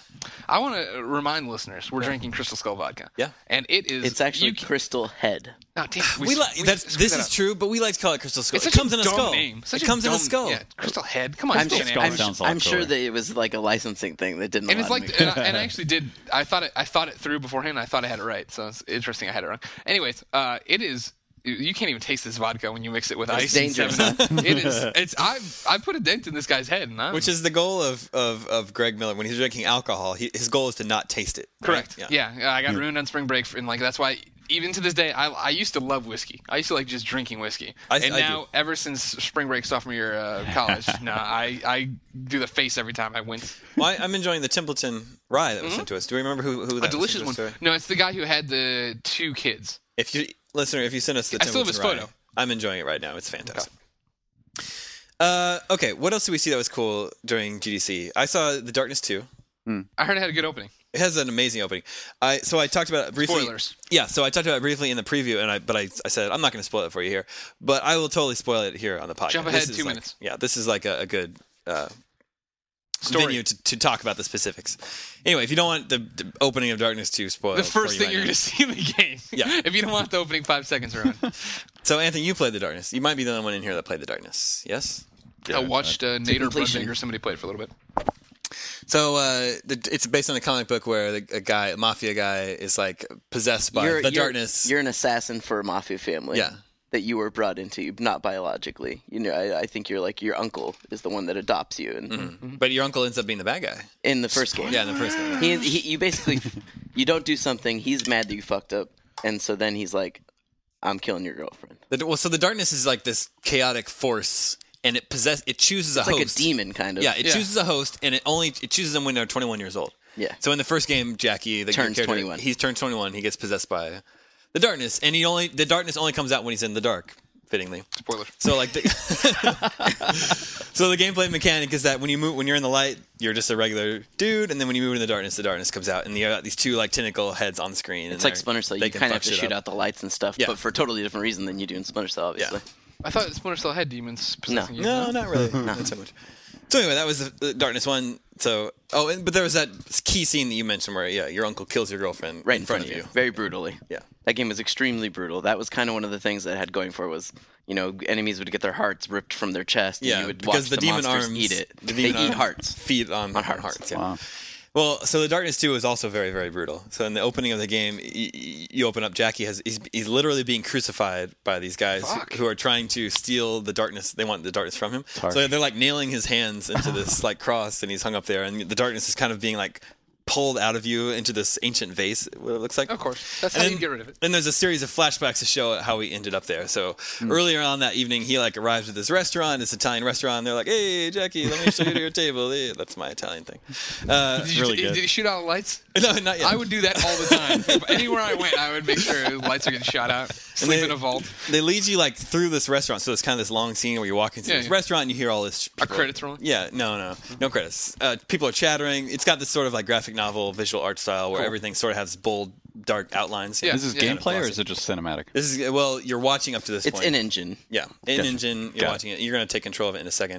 Speaker 4: I want to remind listeners we're drinking Crystal Skull vodka.
Speaker 7: Yeah.
Speaker 4: And it is.
Speaker 5: It's actually Crystal Head.
Speaker 4: Oh, damn,
Speaker 7: This is true, but we like to call it Crystal Skull.
Speaker 4: It's
Speaker 7: It
Speaker 4: such
Speaker 7: comes
Speaker 4: a
Speaker 7: in a
Speaker 4: dumb
Speaker 7: skull.
Speaker 4: name. Such
Speaker 7: It
Speaker 4: a
Speaker 7: comes in a
Speaker 4: dumb-
Speaker 7: skull.
Speaker 4: Yeah, Crystal Head. Come on,
Speaker 5: I'm,
Speaker 4: it's
Speaker 5: sure,
Speaker 4: an
Speaker 5: I'm,
Speaker 4: name.
Speaker 6: sounds a lot
Speaker 5: I'm sure
Speaker 6: cooler.
Speaker 5: that it was like a licensing thing that didn't
Speaker 4: And
Speaker 5: allow
Speaker 4: it's
Speaker 5: them to
Speaker 4: like,
Speaker 5: make it.
Speaker 4: and I actually did. I thought it through beforehand. I thought I had it right. So it's interesting. I had it wrong. Anyways, it is. You can't even taste this vodka when you mix it with ice.
Speaker 5: dangerous,
Speaker 4: And 7-Up. It is. It's. I put a dent in this guy's head, and
Speaker 7: Which is the goal of Greg Miller when he's drinking alcohol. His goal is to not taste it. right?
Speaker 4: correct. Yeah. I got ruined on spring break, and like that's why. Even to this day, I used to love whiskey. I used to like just drinking whiskey.
Speaker 7: I
Speaker 4: now,
Speaker 7: do.
Speaker 4: ever since spring break sophomore year college, I do the face every time I win.
Speaker 7: Well, I'm enjoying the Templeton rye that was sent to us. Do we remember who that
Speaker 4: A delicious
Speaker 7: was
Speaker 4: one.
Speaker 7: sent to us?
Speaker 4: No, it's the guy who had the 2 kids.
Speaker 7: If you send us the
Speaker 4: I still have
Speaker 7: Templeton
Speaker 4: his
Speaker 7: rye,
Speaker 4: photo.
Speaker 7: I'm enjoying it right now. It's fantastic. Okay, what else did we see that was cool during GDC? I saw The Darkness 2.
Speaker 4: I heard it had a good opening.
Speaker 7: It has an amazing opening. So I talked about it briefly.
Speaker 4: Spoilers.
Speaker 7: Yeah, so I talked about it briefly in the preview, but I said I'm not going to spoil it for you here, but I will totally spoil it here on the podcast.
Speaker 4: Jump ahead
Speaker 7: This is
Speaker 4: 2
Speaker 7: like-
Speaker 4: minutes.
Speaker 7: Yeah, this is like a good
Speaker 4: Story.
Speaker 7: venue to talk about the specifics. Anyway, if you don't want the opening of Darkness 2 spoiled,
Speaker 4: The first
Speaker 7: for
Speaker 4: thing
Speaker 7: right
Speaker 4: you're
Speaker 7: now.
Speaker 4: going to see in the game.
Speaker 7: Yeah.
Speaker 4: If you don't want the opening 5 seconds ruined.
Speaker 7: So Anthony, you played the Darkness. You might be the only one in here that played the Darkness. Yes.
Speaker 4: I watched Nader
Speaker 5: completion.
Speaker 4: Brundinger, somebody play it for a little bit.
Speaker 7: So it's based on a comic book where a mafia guy is like possessed by the darkness.
Speaker 5: You're an assassin for a mafia family.
Speaker 7: Yeah.
Speaker 5: That you were brought into, not biologically. You know, I think you're like your uncle is the one that adopts you, and
Speaker 7: But your uncle ends up being the bad guy.
Speaker 5: in the first game,
Speaker 7: Yeah, in the first game.
Speaker 5: you basically you don't do something. He's mad that you fucked up, and so then he's like, "I'm killing your girlfriend."
Speaker 7: So the darkness is like this chaotic force, and it chooses a
Speaker 5: It's
Speaker 7: host.
Speaker 5: like a demon, kind of.
Speaker 7: Yeah, it chooses a host, and it chooses them when they're 21 years old.
Speaker 5: Yeah.
Speaker 7: So in the first game, Jackie, the
Speaker 5: Turns
Speaker 7: character,
Speaker 5: 21.
Speaker 7: He turns 21. He gets possessed by the darkness, and the darkness only comes out when he's in the dark. Fittingly.
Speaker 4: Spoiler.
Speaker 7: So like, so the gameplay mechanic is that when you're in the light, you're just a regular dude, and then when you move in the darkness comes out, and you got these 2 like tentacle heads on the screen.
Speaker 5: It's like Splinter Cell. You kind of have to shoot out the lights and stuff,
Speaker 7: Yeah.
Speaker 5: but for a totally different reason than you do in Splinter Cell, obviously.
Speaker 7: Yeah.
Speaker 4: I thought Splinter Cell had demons possessing you.
Speaker 7: No, not really. Not so much. So anyway, that was the Darkness one. So but there was that key scene that you mentioned where your uncle kills your girlfriend
Speaker 5: Right in front of you, very brutally.
Speaker 7: Yeah.
Speaker 5: That game was extremely brutal. That was kind of one of the things that it had going for it was, enemies would get their hearts ripped from their chest, and
Speaker 7: Yeah,
Speaker 5: you would
Speaker 7: because
Speaker 5: watch
Speaker 7: the demon
Speaker 5: monsters
Speaker 7: arms
Speaker 5: eat it.
Speaker 7: the
Speaker 5: They
Speaker 7: demon
Speaker 5: eat
Speaker 7: arms
Speaker 5: hearts.
Speaker 7: feed on
Speaker 5: hearts.
Speaker 7: hearts. Yeah.
Speaker 6: Wow.
Speaker 7: Well, so the Darkness 2 is also very, very brutal. So in the opening of the game, you open up. Jackie he's literally being crucified by these guys who are trying to steal the darkness. They want the darkness from him.
Speaker 6: harsh.
Speaker 7: So they're like nailing his hands into this like cross, and he's hung up there. And the darkness is kind of being like pulled out of you into this ancient vase. What it looks like.
Speaker 4: Of course. That's
Speaker 7: And
Speaker 4: how
Speaker 7: then-
Speaker 4: you get rid of it.
Speaker 7: Then there's a series of flashbacks to show how he ended up there. So earlier on that evening, he like arrives at this restaurant, this Italian restaurant. And they're like, "Hey, Jackie, let me show you to your table." Yeah, that's my Italian thing.
Speaker 4: Did he shoot out the lights?
Speaker 7: No, not yet.
Speaker 4: I would do that all the time. If anywhere I went, I would make sure the lights are getting shot out. Sleep in a vault.
Speaker 7: They lead you like through this restaurant, so it's kind of this long scene where you're walking through this restaurant and you hear all this.
Speaker 4: Are credits rolling?
Speaker 7: Yeah, no credits. People are chattering. It's got this sort of like graphic novel visual art style where everything sort of has bold, dark outlines.
Speaker 4: Yeah.
Speaker 6: Is this
Speaker 4: Yeah.
Speaker 6: gameplay or is it just cinematic?
Speaker 7: This is you're watching up to this
Speaker 5: It's
Speaker 7: point.
Speaker 5: in engine.
Speaker 7: Yeah, in-engine, you're watching it. You're going to take control of it in a second.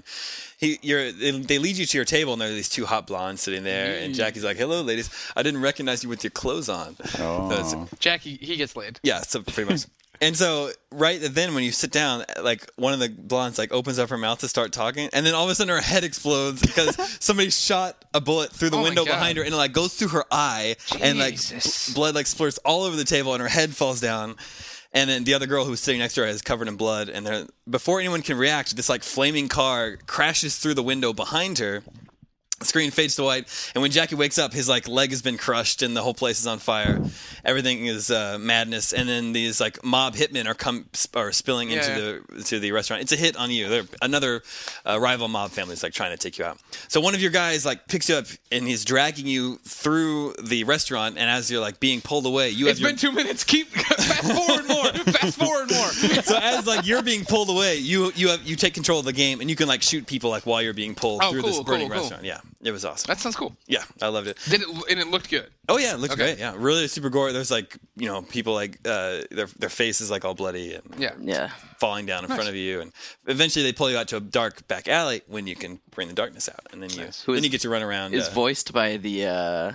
Speaker 7: They lead you to your table, and there are these 2 hot blondes sitting there, and Jackie's like, "Hello, ladies. I didn't recognize you with your clothes on."
Speaker 6: Oh.
Speaker 7: So it's-
Speaker 4: Jackie, he gets laid.
Speaker 7: yeah, so pretty much. And so right then when you sit down, like one of the blondes like opens up her mouth to start talking, and then all of a sudden her head explodes because somebody shot a bullet through the
Speaker 4: Oh my
Speaker 7: window
Speaker 4: God.
Speaker 7: behind her, and it like goes through her eye, and like
Speaker 4: Jesus.
Speaker 7: blood like splurts all over the table, and her head falls down. And then the other girl who's sitting next to her is covered in blood, and before anyone can react, this like flaming car crashes through the window behind her. The screen fades to white, and when Jackie wakes up, his like leg has been crushed, and the whole place is on fire. Everything is madness, and then these like mob hitmen are spilling into the restaurant. It's a hit on you. Another rival mob family is like trying to take you out. So one of your guys like picks you up, and he's dragging you through the restaurant. And as you're like being pulled away,
Speaker 4: It's been 2 minutes. Fast forward more. Fast forward more.
Speaker 7: So as like you're being pulled away, you take control of the game, and you can like shoot people like while you're being pulled through this burning restaurant. Yeah, it was awesome.
Speaker 4: That sounds cool.
Speaker 7: Yeah, I loved it.
Speaker 4: And it looked good.
Speaker 7: Oh yeah, it looked
Speaker 4: Okay.
Speaker 7: great. Yeah, really super gore. There's like people like their faces like all bloody and
Speaker 5: Yeah.
Speaker 7: falling down in front of you, and eventually they pull you out to a dark back alley when you can bring the darkness out, and then you
Speaker 5: Who
Speaker 7: then
Speaker 5: is-
Speaker 7: you get to run around.
Speaker 5: Is voiced by the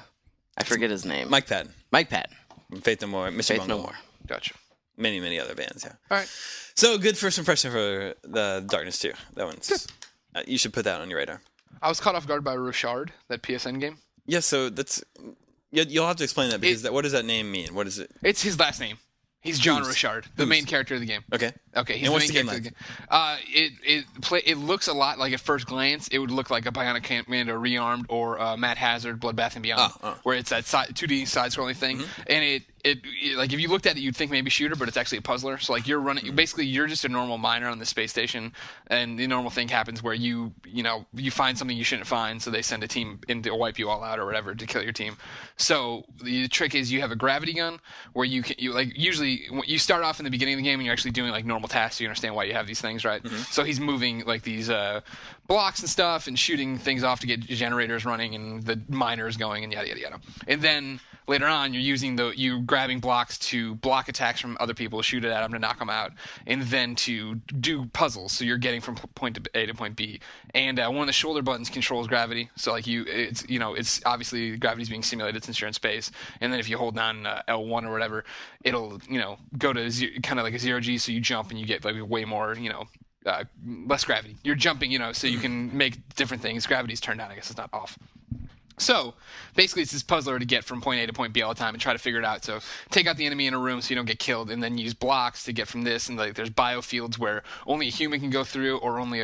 Speaker 5: I forget his name.
Speaker 7: Mike Patton,
Speaker 5: Mike Patton.
Speaker 7: Faith No More, Mr.
Speaker 5: Faith
Speaker 7: Bungle.
Speaker 5: No More.
Speaker 4: Gotcha.
Speaker 7: Many other bands. Yeah.
Speaker 4: All right.
Speaker 7: So good first impression for the Darkness 2. That one's. You should put that on your radar.
Speaker 4: I was caught off guard by Richard, that PSN game.
Speaker 7: Yeah. So that's. You'll have to explain that because what does that name mean? What is it?
Speaker 4: It's his last name. He's John Richard, the main character of the game.
Speaker 7: Okay.
Speaker 4: Okay, he's
Speaker 7: And
Speaker 4: the
Speaker 7: what's
Speaker 4: main
Speaker 7: the
Speaker 4: character
Speaker 7: game
Speaker 4: of the game. It looks a lot like, at first glance, it would look like a Bionic Commando Rearmed or Matt Hazard, Bloodbath and Beyond, where it's that 2D side-scrolling thing. And it like, if you looked at it, you'd think maybe shooter, but it's actually a puzzler. So like, you're running, basically you're just a normal miner on the space station, and the normal thing happens where you find something you shouldn't find, so they send a team in to wipe you all out or whatever to kill your team. So the trick is you have a gravity gun where you usually you start off in the beginning of the game and you're actually doing like normal tasks, so you understand why you have these things, right? So he's moving like these blocks and stuff and shooting things off to get generators running and the miners going and yada yada yada. And then later on, you're grabbing blocks to block attacks from other people, shoot it at them to knock them out, and then to do puzzles. So you're getting from point A to point B. And one of the shoulder buttons controls gravity. So like it's obviously gravity's being simulated since you're in space. And then if you hold down L1 or whatever, it'll go to kind of like a 0G. So you jump and you get like way more less gravity. You're jumping, so you can make different things. Gravity's turned on. I guess it's not off. So basically, it's this puzzler to get from point A to point B all the time and try to figure it out. So take out the enemy in a room so you don't get killed, and then use blocks to get from this. And like, there's biofields where only a human can go through, or only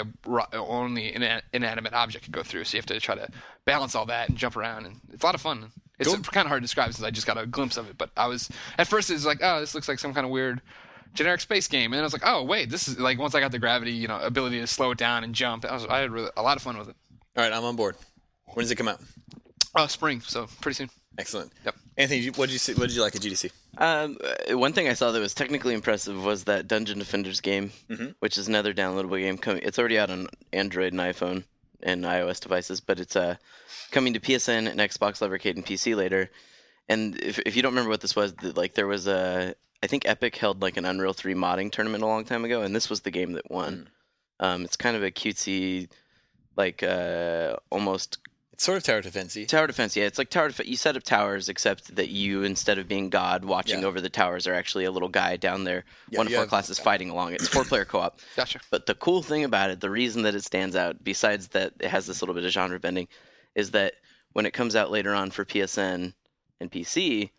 Speaker 4: an inanimate object can go through. So you have to try to balance all that and jump around, and it's a lot of fun. It's kind of hard to describe since I just got a glimpse of it. But at first it was like, oh, this looks like some kind of weird generic space game, and then I was like, oh wait, this is like, once I got the gravity, ability to slow it down and jump, I had a lot of fun with it.
Speaker 7: All right, I'm on board. When does it come out?
Speaker 4: Spring, so pretty soon.
Speaker 7: Excellent.
Speaker 4: Yep.
Speaker 7: Anthony, what did you like at GDC?
Speaker 5: One thing I saw that was technically impressive was that Dungeon Defenders game, which is another downloadable game. It's already out on Android and iPhone and iOS devices, but it's coming to PSN and Xbox Live Arcade and PC later. And if you don't remember what this was, like, there was I think Epic held like an Unreal 3 modding tournament a long time ago, and this was the game that won. It's kind of a cutesy, like almost.
Speaker 7: It's sort of tower defense-y.
Speaker 5: Tower defense, yeah. It's like tower defense. You set up towers, except that you, instead of being God watching over the towers, are actually a little guy down there. One of 4 classes fighting along it. It's 4-player co-op.
Speaker 4: Gotcha.
Speaker 5: But the cool thing about it, the reason that it stands out, besides that it has this little bit of genre bending, is that when it comes out later on for PSN and PC,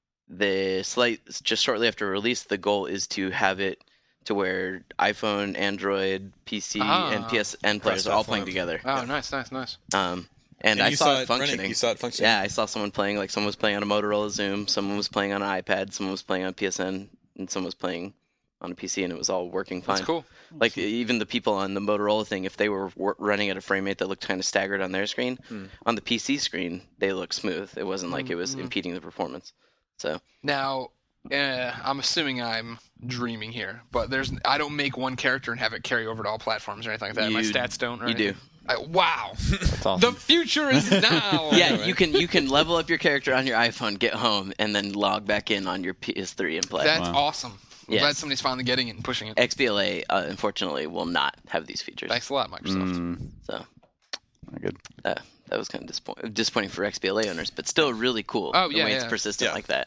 Speaker 5: just shortly after release, the goal is to have it to where iPhone, Android, PC, and PSN players are all playing together.
Speaker 4: Oh, nice.
Speaker 5: And I saw it functioning.
Speaker 7: Running. You saw it functioning?
Speaker 5: Yeah, I saw someone playing. Like, someone was playing on a Motorola Zoom, someone was playing on an iPad, someone was playing on PSN, and someone was playing on a PC, and it was all working fine.
Speaker 4: That's cool.
Speaker 5: Like, even the people on the Motorola thing, if they were running at a frame rate that looked kind of staggered on their screen, on the PC screen, they looked smooth. It wasn't like it was impeding the performance. So
Speaker 4: now, I'm assuming I'm dreaming here, but I don't make one character and have it carry over to all platforms or anything like that. My stats don't. Or
Speaker 5: you
Speaker 4: anything.
Speaker 5: do.
Speaker 4: Wow.
Speaker 6: That's awesome.
Speaker 4: The future is now.
Speaker 5: Yeah, you can level up your character on your iPhone, get home, and then log back in on your PS3 and play.
Speaker 4: That's awesome. I'm
Speaker 5: Yes.
Speaker 4: glad somebody's finally getting it and pushing it.
Speaker 5: XBLA, unfortunately, will not have these features.
Speaker 4: Thanks a lot, Microsoft.
Speaker 5: So
Speaker 6: Good.
Speaker 5: that was kind of disappointing for XBLA owners, but still really cool.
Speaker 4: Oh,
Speaker 5: the way it's persistent like that.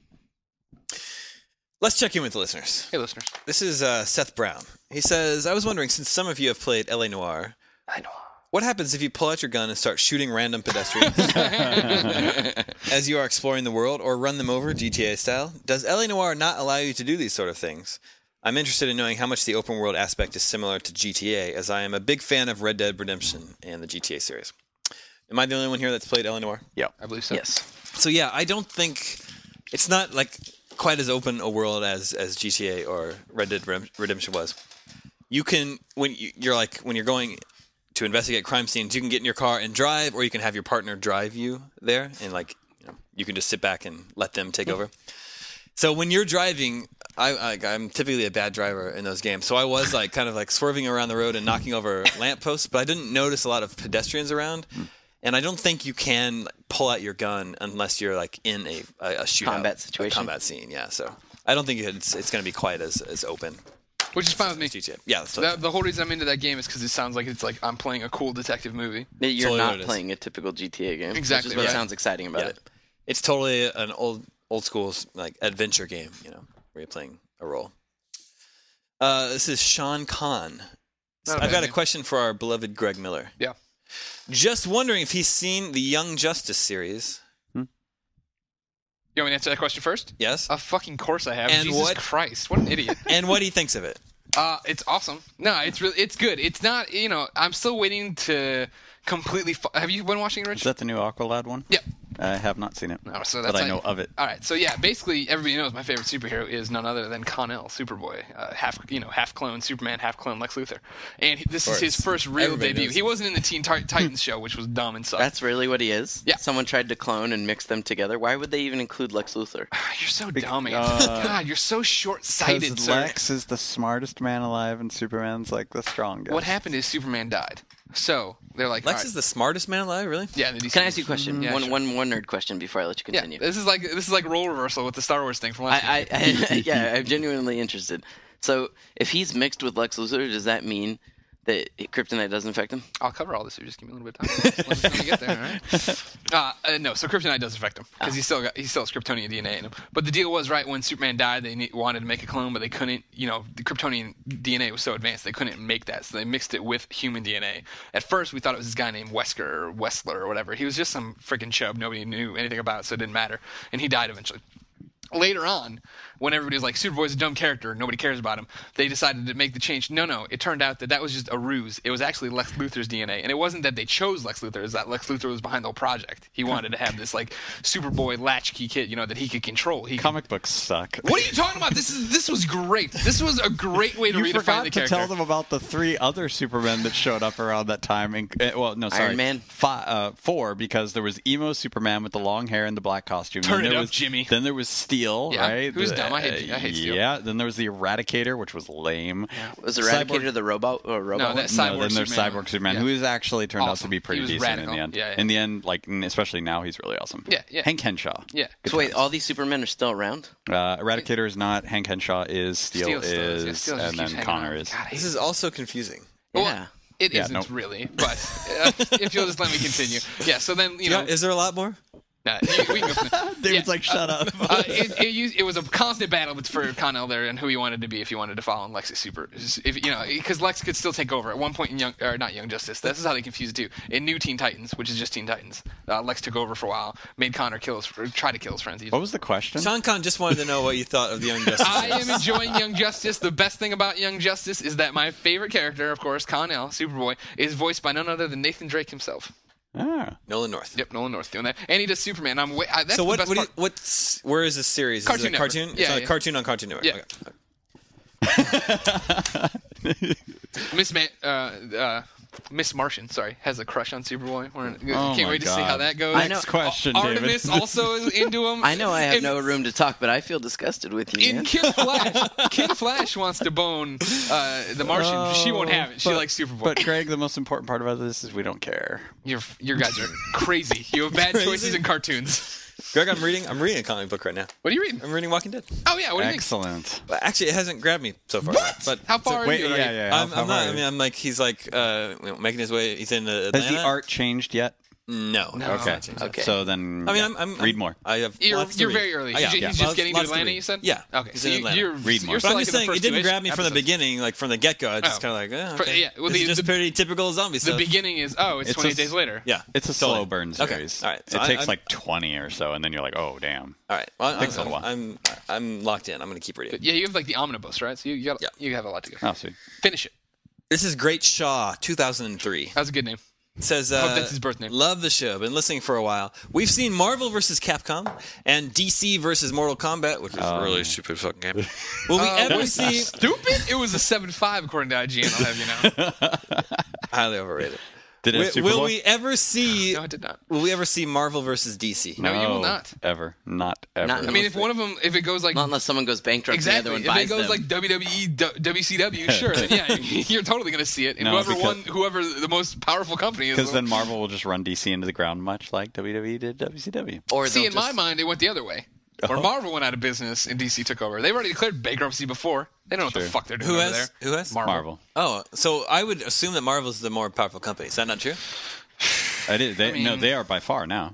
Speaker 7: Let's check in with the listeners.
Speaker 4: Hey, listeners.
Speaker 7: This is Seth Brown. He says, I was wondering, since some of you have played L.A. Noire, what happens if you pull out your gun and start shooting random pedestrians as you are exploring the world, or run them over GTA style? Does L.A. Noire not allow you to do these sort of things? I'm interested in knowing how much the open world aspect is similar to GTA, as I am a big fan of Red Dead Redemption and the GTA series. Am I the only one here that's played L.A. Noire?
Speaker 6: Yeah.
Speaker 4: I believe so.
Speaker 5: Yes.
Speaker 7: So yeah, I don't think it's not like quite as open a world as GTA or Red Dead Redemption was. You can when you're going to investigate crime scenes, you can get in your car and drive, or you can have your partner drive you there, and you can just sit back and let them take over. So when you're driving, I'm typically a bad driver in those games. So I was kind of swerving around the road and knocking over lampposts, but I didn't notice a lot of pedestrians around. And I don't think you can pull out your gun unless you're in a shootout,
Speaker 5: combat situation,
Speaker 7: a combat scene. Yeah, so I don't think it's going to be quite as open.
Speaker 4: Which is fine with me.
Speaker 7: GTA. Yeah, that's
Speaker 4: the whole reason I'm into that game is because it sounds like I'm playing a cool detective movie.
Speaker 5: You're
Speaker 7: Totally
Speaker 5: not playing a typical GTA game.
Speaker 4: Exactly,
Speaker 5: Which is what
Speaker 4: right.
Speaker 5: sounds exciting about it.
Speaker 7: It's totally an old school like adventure game, where you're playing a role. This is Sean Kahn. I've got a question for our beloved Greg Miller.
Speaker 4: Yeah.
Speaker 7: Just wondering if he's seen the Young Justice series.
Speaker 4: You want me to answer that question first?
Speaker 7: Yes.
Speaker 4: Of fucking course I have.
Speaker 7: And
Speaker 4: Jesus Christ, what an idiot.
Speaker 7: And what he thinks of it.
Speaker 4: It's awesome. No, it's good. It's not, I'm still waiting to completely. Have you been watching it, Rich?
Speaker 6: Is that the new Aqualad one?
Speaker 4: Yep.
Speaker 6: I have not seen it,
Speaker 4: No, so that's
Speaker 6: but I know of it.
Speaker 4: All right, so yeah, basically everybody knows my favorite superhero is none other than Kal-El, Superboy, half clone Superman, half clone Lex Luthor, and this is his first real
Speaker 7: Everybody
Speaker 4: debut.
Speaker 7: knows.
Speaker 4: He wasn't in the Teen Titans show, which was dumb and sucked.
Speaker 5: That's really what he is?
Speaker 4: Yeah.
Speaker 5: Someone tried to clone and mix them together. Why would they even include Lex Luthor?
Speaker 4: You're so dumb, Anthony. God, you're so short-sighted,
Speaker 6: Because
Speaker 4: sir.
Speaker 6: Lex is the smartest man alive, and Superman's like the strongest.
Speaker 4: What happened is Superman died. So they're like,
Speaker 7: Lex
Speaker 4: all right.
Speaker 7: is the smartest man alive, really?
Speaker 4: Yeah, the DC
Speaker 5: Can I ask you a question?
Speaker 4: Yeah, sure.
Speaker 5: One nerd question before I let you
Speaker 4: Yeah,
Speaker 5: continue.
Speaker 4: this is like role reversal with the Star Wars thing from last week.
Speaker 5: I'm genuinely interested. So, if he's mixed with Lex Luthor, does that mean that Kryptonite doesn't affect him?
Speaker 4: I'll cover all this. So just give me a little bit of time. Just let me get there, all right? No, so Kryptonite does affect him because he still has Kryptonian DNA in him. But the deal was, right, when Superman died, they wanted to make a clone, but they couldn't. The Kryptonian DNA was so advanced they couldn't make that, so they mixed it with human DNA. At first, we thought it was this guy named Wesker or Wessler or whatever. He was just some freaking chub nobody knew anything about, so it didn't matter, and he died eventually. Later on, when everybody was like, Superboy's a dumb character, nobody cares about him, they decided to make the change. No, it turned out that was just a ruse. It was actually Lex Luthor's DNA. And it wasn't that they chose Lex Luthor, it was that Lex Luthor was behind the whole project. He wanted to have this, like, Superboy latchkey kid, that he could control.
Speaker 6: Comic books suck.
Speaker 4: What are you talking about? This was great. This was a great way to
Speaker 6: You
Speaker 4: redefine
Speaker 6: forgot
Speaker 4: the
Speaker 6: to
Speaker 4: character.
Speaker 6: tell them about the 3 other Supermen that showed up around that time.
Speaker 5: Iron Man?
Speaker 6: 4, because there was emo Superman with the long hair and the black costume.
Speaker 4: Turn
Speaker 6: Then
Speaker 4: it
Speaker 6: there
Speaker 4: up,
Speaker 6: was,
Speaker 4: Jimmy.
Speaker 6: Then there was Steel,
Speaker 4: Yeah,
Speaker 6: right?
Speaker 4: who's dumb. I hate Steel.
Speaker 6: Yeah, then there was the Eradicator, which was lame.
Speaker 5: Was Eradicator the robot?
Speaker 4: No,
Speaker 5: Robot?
Speaker 4: that's
Speaker 6: No,
Speaker 4: Cyborg
Speaker 6: then there's
Speaker 4: Superman.
Speaker 6: Cyborg Superman,
Speaker 4: Yeah.
Speaker 6: who has actually turned out to
Speaker 4: Awesome.
Speaker 6: be
Speaker 4: He
Speaker 6: pretty
Speaker 4: was
Speaker 6: decent
Speaker 4: radical.
Speaker 6: in the end.
Speaker 4: Yeah.
Speaker 6: In the end, especially now, he's really awesome.
Speaker 4: Yeah.
Speaker 6: Hank Henshaw.
Speaker 4: Yeah.
Speaker 5: So wait, all these Supermen are still around?
Speaker 6: Eradicator is not. Hank Henshaw is. Steel
Speaker 4: Steel still is. Yeah,
Speaker 6: is.
Speaker 4: Steel just
Speaker 6: And
Speaker 4: keeps
Speaker 6: then
Speaker 4: hanging
Speaker 6: Connor
Speaker 4: around.
Speaker 6: is.
Speaker 4: God, I hate
Speaker 7: This is also confusing.
Speaker 4: Well,
Speaker 5: Yeah.
Speaker 4: It
Speaker 6: Yeah,
Speaker 4: isn't
Speaker 6: no.
Speaker 4: really, but if you'll just let me continue. Yeah, so then,
Speaker 7: Is there a lot more?
Speaker 4: we can go from there.
Speaker 6: David's like, shut up.
Speaker 4: It was a constant battle for Kal-El there and who he wanted to be if he wanted to follow in Lex's super. Because Lex could still take over. At one point in not Young Justice, this is how they confuse it too. In New Teen Titans, which is just Teen Titans, Lex took over for a while, made Connor try to kill his friends.
Speaker 6: What was the question?
Speaker 7: Sean Khan just wanted to know what you thought of the Young Justice.
Speaker 4: I am enjoying Young Justice. The best thing about Young Justice is that my favorite character, of course, Kal-El, Superboy, is voiced by none other than Nathan Drake himself.
Speaker 6: Ah.
Speaker 7: Nolan North.
Speaker 4: Yep, Nolan North doing that, and he does Superman. That's
Speaker 7: So
Speaker 4: the best part.
Speaker 7: where is this series?
Speaker 4: Cartoon
Speaker 7: is it a
Speaker 4: Network.
Speaker 7: cartoon?
Speaker 4: Yeah,
Speaker 7: It's a
Speaker 4: yeah.
Speaker 7: cartoon on Cartoon Network.
Speaker 4: Yeah.
Speaker 7: Okay.
Speaker 4: Miss Martian, has a crush on Superboy.
Speaker 6: Oh
Speaker 4: Can't
Speaker 6: my
Speaker 4: wait to see
Speaker 6: God.
Speaker 4: how that goes.
Speaker 5: I know.
Speaker 6: Next question,
Speaker 4: Artemis
Speaker 6: David.
Speaker 4: also is into him.
Speaker 5: I know I have
Speaker 4: If-
Speaker 5: no room to talk, but I feel disgusted with you,
Speaker 4: In
Speaker 5: man.
Speaker 4: Kid Flash wants to bone the Martian. She won't have it. She likes Superboy.
Speaker 6: But Greg, the most important part about this is we don't care.
Speaker 4: Your guys are crazy. You have bad choices in cartoons.
Speaker 7: Greg, I'm reading a comic book right now.
Speaker 4: What are you reading?
Speaker 7: I'm reading Walking Dead.
Speaker 4: Oh yeah, what do you think?
Speaker 6: Excellent.
Speaker 7: But actually, it hasn't grabbed me so far.
Speaker 4: What?
Speaker 7: But
Speaker 4: How far are
Speaker 6: Wait,
Speaker 4: you?
Speaker 6: yeah.
Speaker 7: I'm
Speaker 6: how
Speaker 7: not.
Speaker 6: far
Speaker 7: I
Speaker 6: are
Speaker 7: mean,
Speaker 6: you?
Speaker 7: I'm like he's like making his way. He's in Atlanta.
Speaker 6: Has the art changed yet?
Speaker 7: No.
Speaker 4: No.
Speaker 6: Okay.
Speaker 5: Okay.
Speaker 6: So then,
Speaker 7: I mean,
Speaker 6: yeah,
Speaker 7: I'm
Speaker 6: read more.
Speaker 7: I have.
Speaker 4: You're
Speaker 7: lots to read.
Speaker 4: very early.
Speaker 7: Yeah,
Speaker 4: He's
Speaker 7: yeah.
Speaker 4: just getting to
Speaker 7: Lots
Speaker 4: Atlanta,
Speaker 7: read.
Speaker 4: you said?
Speaker 7: Yeah.
Speaker 4: Okay.
Speaker 7: He's
Speaker 4: So
Speaker 7: in Atlanta.
Speaker 4: you're
Speaker 6: Read more.
Speaker 4: You're
Speaker 7: But
Speaker 4: still
Speaker 7: I'm
Speaker 4: like
Speaker 7: just
Speaker 4: in the
Speaker 7: saying, it
Speaker 4: first
Speaker 7: didn't
Speaker 4: 2
Speaker 7: grab me from the
Speaker 4: episodes.
Speaker 7: beginning, like from the get-go. I just
Speaker 4: Oh.
Speaker 7: kind of like, okay.
Speaker 4: Yeah, well,
Speaker 7: This is
Speaker 4: the
Speaker 7: just pretty typical zombie
Speaker 4: The
Speaker 7: stuff.
Speaker 4: beginning is it's
Speaker 6: It's
Speaker 4: 28
Speaker 6: a-
Speaker 4: days later.
Speaker 7: Yeah.
Speaker 6: It's a
Speaker 7: Totally.
Speaker 6: slow burn
Speaker 7: Okay.
Speaker 6: series.
Speaker 7: All right. So
Speaker 6: It takes
Speaker 7: I'm-
Speaker 6: like 20 or so, and then you're like, oh, damn.
Speaker 7: All right. Well,
Speaker 6: Takes a little while.
Speaker 7: I'm locked in. I'm going to keep reading.
Speaker 4: Yeah, you have like the omnibus, right? So you have a lot to go.
Speaker 6: Oh, sweet.
Speaker 4: Finish it.
Speaker 7: This is Great Shaw, 2003.
Speaker 4: That's a good name.
Speaker 7: It says,
Speaker 4: hope that's his birth name.
Speaker 7: Love the show. Been listening for a while. We've seen Marvel vs. Capcom and DC vs. Mortal Kombat, which is a really stupid fucking game. Will we ever see...
Speaker 4: Stupid? It was a 7.5 according to IGN. I'll have you know.
Speaker 7: Highly overrated.
Speaker 6: Did it have
Speaker 7: Will
Speaker 6: Superboy?
Speaker 7: we ever see...
Speaker 4: No, it did not.
Speaker 7: Will we ever see Marvel vs. DC?
Speaker 4: No, you will not.
Speaker 6: Ever. Not ever.
Speaker 5: Not-
Speaker 4: I mean, if one of them, if it goes like
Speaker 5: Not unless someone goes bankrupt
Speaker 4: exactly,
Speaker 5: and
Speaker 4: if
Speaker 5: the other
Speaker 4: it
Speaker 5: one
Speaker 4: goes
Speaker 5: buys them.
Speaker 4: like WWE, WCW, sure, then yeah, you're totally gonna see it. And
Speaker 6: No,
Speaker 4: whoever the most powerful company is,
Speaker 6: Because then Marvel will just run DC into the ground, much like WWE did WCW.
Speaker 5: Or
Speaker 4: see,
Speaker 5: they'll
Speaker 4: in my
Speaker 5: just-
Speaker 4: mind, it went the other way. Where Marvel went out of business and DC took over. They've already declared bankruptcy before. They don't know what the
Speaker 6: Sure.
Speaker 4: fuck they're doing
Speaker 7: Who
Speaker 4: over
Speaker 7: has?
Speaker 4: there.
Speaker 7: Who has?
Speaker 6: Marvel.
Speaker 7: Oh, so I would assume that Marvel's the more powerful company. Is that not true?
Speaker 6: No, they are by far now.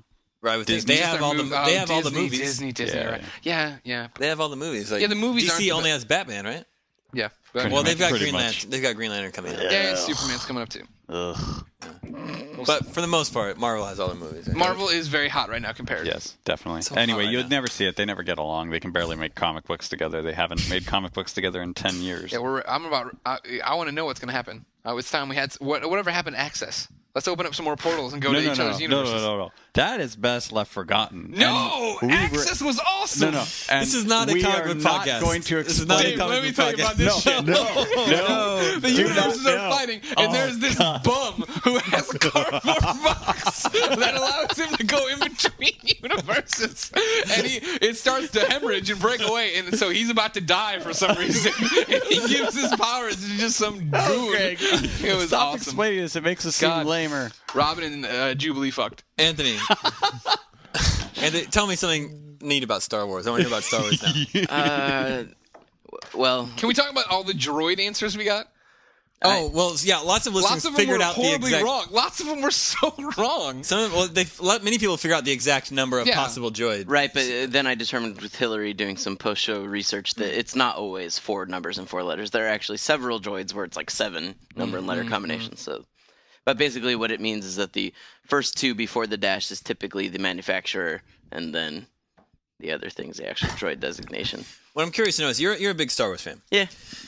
Speaker 7: Right, with
Speaker 6: Disney.
Speaker 7: they have all the movies.
Speaker 4: Disney,
Speaker 6: Yeah.
Speaker 4: right? Yeah.
Speaker 7: They have all the movies. Like,
Speaker 4: Yeah, the movies
Speaker 7: DC
Speaker 4: aren't
Speaker 7: only has Batman, right?
Speaker 4: Yeah.
Speaker 7: Well, they've got
Speaker 6: Pretty
Speaker 7: Green
Speaker 6: much.
Speaker 7: Lantern. They've got Green Lantern coming out.
Speaker 4: Yeah, Superman's coming up too.
Speaker 5: Ugh.
Speaker 7: But for the most part, Marvel has all the movies. Right?
Speaker 4: Marvel is very hot right now compared.
Speaker 6: Yes, definitely.
Speaker 7: So
Speaker 6: Anyway,
Speaker 7: hot right
Speaker 6: you'd
Speaker 7: now.
Speaker 6: never see it. They never get along. They can barely make comic books together. They haven't made comic books together in 10 years.
Speaker 4: Yeah, I want to know what's going to happen. It's time we had whatever happened to Access. Let's open up some more portals and go to each other's universes.
Speaker 6: No. That is best left forgotten.
Speaker 4: No,
Speaker 6: And we were-
Speaker 4: Access was awesome.
Speaker 6: No. And
Speaker 7: This is not a
Speaker 6: we
Speaker 7: comic
Speaker 6: are
Speaker 7: book
Speaker 6: not
Speaker 7: podcast.
Speaker 6: going to
Speaker 7: This is not a
Speaker 6: explain.
Speaker 7: comic
Speaker 4: Let me
Speaker 7: book
Speaker 4: tell you
Speaker 7: podcast.
Speaker 4: about this show.
Speaker 6: No.
Speaker 4: The
Speaker 6: Do
Speaker 4: universes
Speaker 6: not-
Speaker 4: are fighting, and there's this bum who has a cardboard box that allows him to go in between universes, and it starts to hemorrhage and break away, and so he's about to die for some reason. And he gives his powers to just some dude. It was
Speaker 6: Stop
Speaker 4: awesome.
Speaker 6: explaining this. It makes us seem
Speaker 4: God.
Speaker 6: lamer.
Speaker 4: Robin and Jubilee fucked.
Speaker 7: Anthony, tell me something neat about Star Wars. I want to hear about Star Wars now.
Speaker 5: Well,
Speaker 4: Can we talk about all the droid answers we got?
Speaker 7: Oh, well, yeah, lots of listeners
Speaker 4: Lots of them
Speaker 7: figured
Speaker 4: were
Speaker 7: out the
Speaker 4: horribly
Speaker 7: exact...
Speaker 4: wrong. Lots of them were so wrong.
Speaker 7: They've let many people figure out the exact number of
Speaker 4: Yeah.
Speaker 7: possible droids.
Speaker 5: right, but then I determined with Hillary doing some post-show research that it's not always 4 numbers and 4 letters. There are actually several droids where it's like 7 number and letter combinations. So, but basically what it means is that the first 2 before the dash is typically the manufacturer, and then the other thing's the actual droid designation.
Speaker 7: What I'm curious to know is you're a big Star Wars fan.
Speaker 5: Yeah.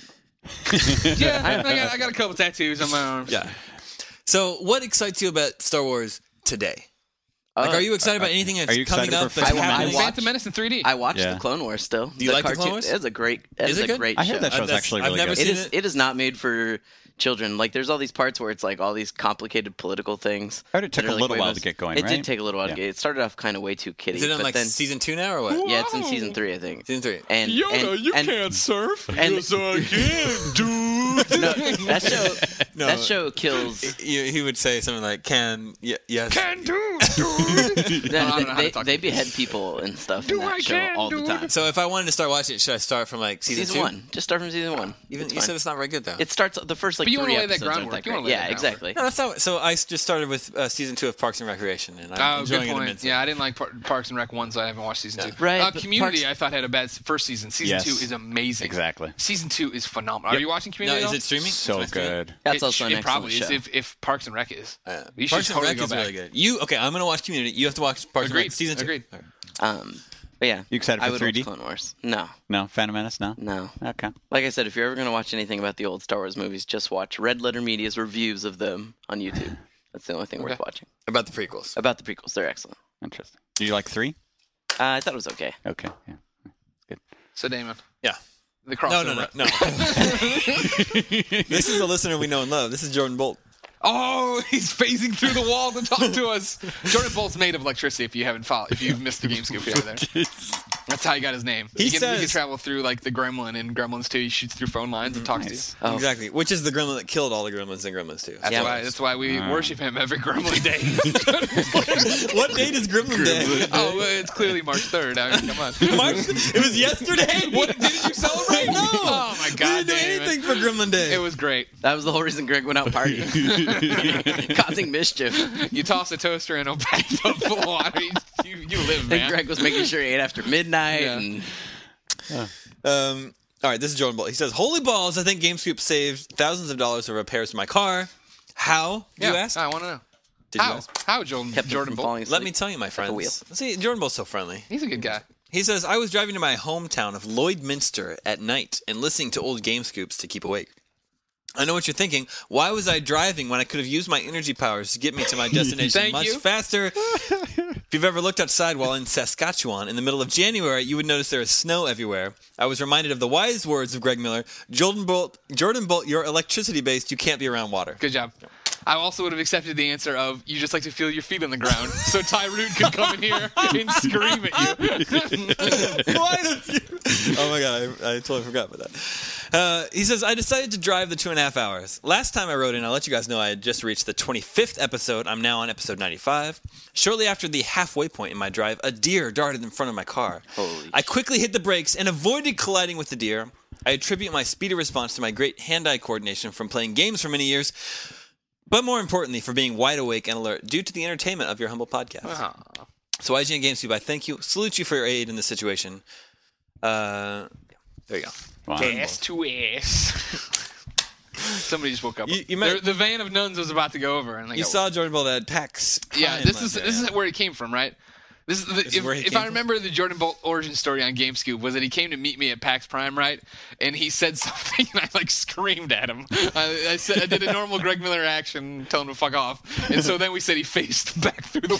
Speaker 4: Yeah, I got a couple tattoos on my arms.
Speaker 7: Yeah. So what excites you about Star Wars today? Like, are you excited about anything that's
Speaker 6: you
Speaker 7: coming
Speaker 6: excited
Speaker 7: up
Speaker 6: for
Speaker 7: that's
Speaker 5: Phantom
Speaker 7: happening?
Speaker 5: Menace?
Speaker 4: Phantom Menace in 3D.
Speaker 5: I watched
Speaker 6: Yeah.
Speaker 5: the Clone Wars still.
Speaker 7: Do you like the Clone Wars?
Speaker 5: It's a great. That
Speaker 7: Is
Speaker 5: is
Speaker 7: it
Speaker 5: a
Speaker 7: good?
Speaker 5: great
Speaker 6: I
Speaker 5: show.
Speaker 6: heard that show's actually
Speaker 7: I've
Speaker 6: really
Speaker 7: never
Speaker 6: good.
Speaker 7: seen
Speaker 5: It is not made for children. Like, there's all these parts where it's like all these complicated political things.
Speaker 6: I heard it took
Speaker 5: that are,
Speaker 6: a
Speaker 5: like,
Speaker 6: little
Speaker 5: way
Speaker 6: while
Speaker 5: most-
Speaker 6: to get going,
Speaker 5: It
Speaker 6: right?
Speaker 5: did take a little while to
Speaker 6: Yeah.
Speaker 5: get. It started off kind of way too kiddie.
Speaker 7: Is it in
Speaker 5: but
Speaker 7: like
Speaker 5: then,
Speaker 7: season 2 now or what?
Speaker 5: yeah, it's in season 3, I think.
Speaker 7: Season 3.
Speaker 5: And and
Speaker 4: surf.
Speaker 5: and-
Speaker 4: yes, I can, dude.
Speaker 5: no, that show kills.
Speaker 7: He would say something like, yes.
Speaker 4: Can do, dude.
Speaker 5: They,
Speaker 4: I don't know how to
Speaker 5: they,
Speaker 4: talk
Speaker 5: they
Speaker 4: to
Speaker 5: behead people and stuff in that show all the time.
Speaker 7: So if I wanted to start watching it, should I start from like season 2?
Speaker 5: 1, just start from season 1.
Speaker 7: Even
Speaker 5: It's
Speaker 7: you
Speaker 5: fine.
Speaker 7: said it's not very good though.
Speaker 5: It starts the first like
Speaker 4: But you
Speaker 5: 3
Speaker 4: wanna lay that
Speaker 5: episodes. aren't
Speaker 4: groundwork.
Speaker 5: that
Speaker 4: You wanna
Speaker 5: great.
Speaker 4: lay that
Speaker 5: Yeah, exactly.
Speaker 7: No, that's not. So I just started with season 2 of Parks and Recreation, and I'm
Speaker 4: Oh,
Speaker 7: enjoying
Speaker 4: good
Speaker 7: it
Speaker 4: point.
Speaker 7: immensely.
Speaker 4: Yeah, I didn't like Parks and Rec 1, so I haven't watched season 2.
Speaker 5: Right, but
Speaker 4: Community,
Speaker 5: Parks-
Speaker 4: I thought had a bad first season. Season
Speaker 6: Yes.
Speaker 4: 2 is amazing.
Speaker 6: Exactly.
Speaker 4: Season 2 is phenomenal. Are you watching
Speaker 7: No,
Speaker 4: Community?
Speaker 7: is
Speaker 4: at all?
Speaker 7: it streaming?
Speaker 6: So
Speaker 7: Am I streaming?
Speaker 6: good.
Speaker 5: That's
Speaker 4: It
Speaker 5: also an
Speaker 4: probably
Speaker 5: excellent
Speaker 4: is
Speaker 5: show.
Speaker 4: if Parks and Rec is. You should
Speaker 7: Parks and
Speaker 4: totally
Speaker 7: Rec
Speaker 4: go
Speaker 7: is
Speaker 4: back.
Speaker 7: really good. Okay, I'm gonna watch Community. You have to watch Parks and
Speaker 4: Agreed.
Speaker 7: Rec season 2.
Speaker 4: Agreed.
Speaker 5: But yeah,
Speaker 6: You excited
Speaker 5: I
Speaker 6: for
Speaker 5: would
Speaker 6: 3D?
Speaker 5: watch Clone Wars. No,
Speaker 6: No, Phantom Menace? No?
Speaker 5: no.
Speaker 6: Okay.
Speaker 5: Like I said, if you're ever going to watch anything about the old Star Wars movies, just watch Red Letter Media's reviews of them on YouTube. That's the only thing worth watching.
Speaker 7: About the prequels.
Speaker 5: About the prequels, they're excellent.
Speaker 6: Interesting. Do you like 3?
Speaker 5: I thought it was okay.
Speaker 6: Okay. Yeah.
Speaker 4: So Damon,
Speaker 7: Yeah.
Speaker 4: the crossover.
Speaker 7: No. This is a listener we know and love. This is Jordan Bolt.
Speaker 4: Oh, he's phasing through the wall to talk to us. Jordan Bolt's made of electricity. If you haven't followed, if you've missed the game scoop over there, that's how he got his name.
Speaker 7: He
Speaker 4: can
Speaker 7: says-
Speaker 4: travel through like the Gremlin in Gremlins 2. He shoots through phone lines and talks to you.
Speaker 6: Nice.
Speaker 5: Oh.
Speaker 7: Exactly. Which is the gremlin that killed all the gremlins in Gremlins 2.
Speaker 5: Yeah.
Speaker 4: That's why we worship him every Gremlin day.
Speaker 7: What date is Gremlin Day?
Speaker 4: Oh, well, it's clearly March 3rd. I mean, come on.
Speaker 7: March, it was yesterday.
Speaker 4: What didn't you celebrate?
Speaker 7: No.
Speaker 4: Oh my God,
Speaker 7: We didn't do
Speaker 4: Damon.
Speaker 7: anything for Gremlin Day.
Speaker 4: It was great.
Speaker 5: That was the whole reason Greg went out partying. Causing mischief.
Speaker 4: You toss a toaster in a bathtub full of water. You live,
Speaker 5: And
Speaker 4: man.
Speaker 5: Greg was making sure he ate after midnight.
Speaker 4: Yeah.
Speaker 5: And
Speaker 7: All right, this is Jordan Bolt. He says, "Holy balls! I think GameScoop saved thousands of dollars for repairs to my car. How? Do you ask?
Speaker 4: I want to know.
Speaker 7: Did you
Speaker 4: How?
Speaker 7: ask?
Speaker 4: How, Jordan
Speaker 5: kept him
Speaker 4: Jordan
Speaker 5: from
Speaker 4: Bolt?
Speaker 5: falling asleep.
Speaker 7: Let me tell you, my friends.
Speaker 5: wheel.
Speaker 7: See, Jordan Bolt's so friendly.
Speaker 4: He's a good guy.
Speaker 7: He says, I was driving to my hometown of Lloydminster at night and listening to old Game Scoops to keep awake. I know what you're thinking. Why was I driving when I could have used my energy powers to get me to my destination
Speaker 4: Thank
Speaker 7: much
Speaker 4: you.
Speaker 7: faster? If you've ever looked outside while in Saskatchewan in the middle of January, you would notice there is snow everywhere. I was reminded of the wise words of Greg Miller. Jordan Bolt, you're electricity based. You can't be around water.
Speaker 4: Good job. I also would have accepted the answer of you just like to feel your feet on the ground, so Tyrone could come in here and scream at you.
Speaker 7: Why don't you? Oh my god, I totally forgot about that. He says, I decided to drive the 2.5 hours. Last time I wrote in, I'll let you guys know I had just reached the 25th episode. I'm now on episode 95. Shortly after the halfway point in my drive, a deer darted in front of my car.
Speaker 5: Holy
Speaker 7: I quickly hit the brakes and avoided colliding with the deer. I attribute my speedy response to my great hand-eye coordination from playing games for many years, but more importantly, for being wide awake and alert due to the entertainment of your humble podcast. So IGN GameScoop, I thank you, salute you for your aid in this situation. There you go.
Speaker 6: Wow.
Speaker 4: Ass to ass. Somebody just woke up.
Speaker 7: You met-
Speaker 4: the van of nuns was about to go over, and they
Speaker 7: You
Speaker 4: got-
Speaker 7: saw Jordan Bolt at PAX.
Speaker 4: Yeah,
Speaker 7: Prime
Speaker 4: this
Speaker 7: last
Speaker 4: is
Speaker 7: year,
Speaker 4: where it came from, right? This is
Speaker 7: is where he
Speaker 4: if
Speaker 7: came
Speaker 4: I
Speaker 7: from?
Speaker 4: remember the Jordan Bolt origin story on GameScoop was that he came to meet me at PAX Prime, right? And he said something, and I like screamed at him. I did a normal Greg Miller action, telling him to fuck off. And so then we said he faced back through the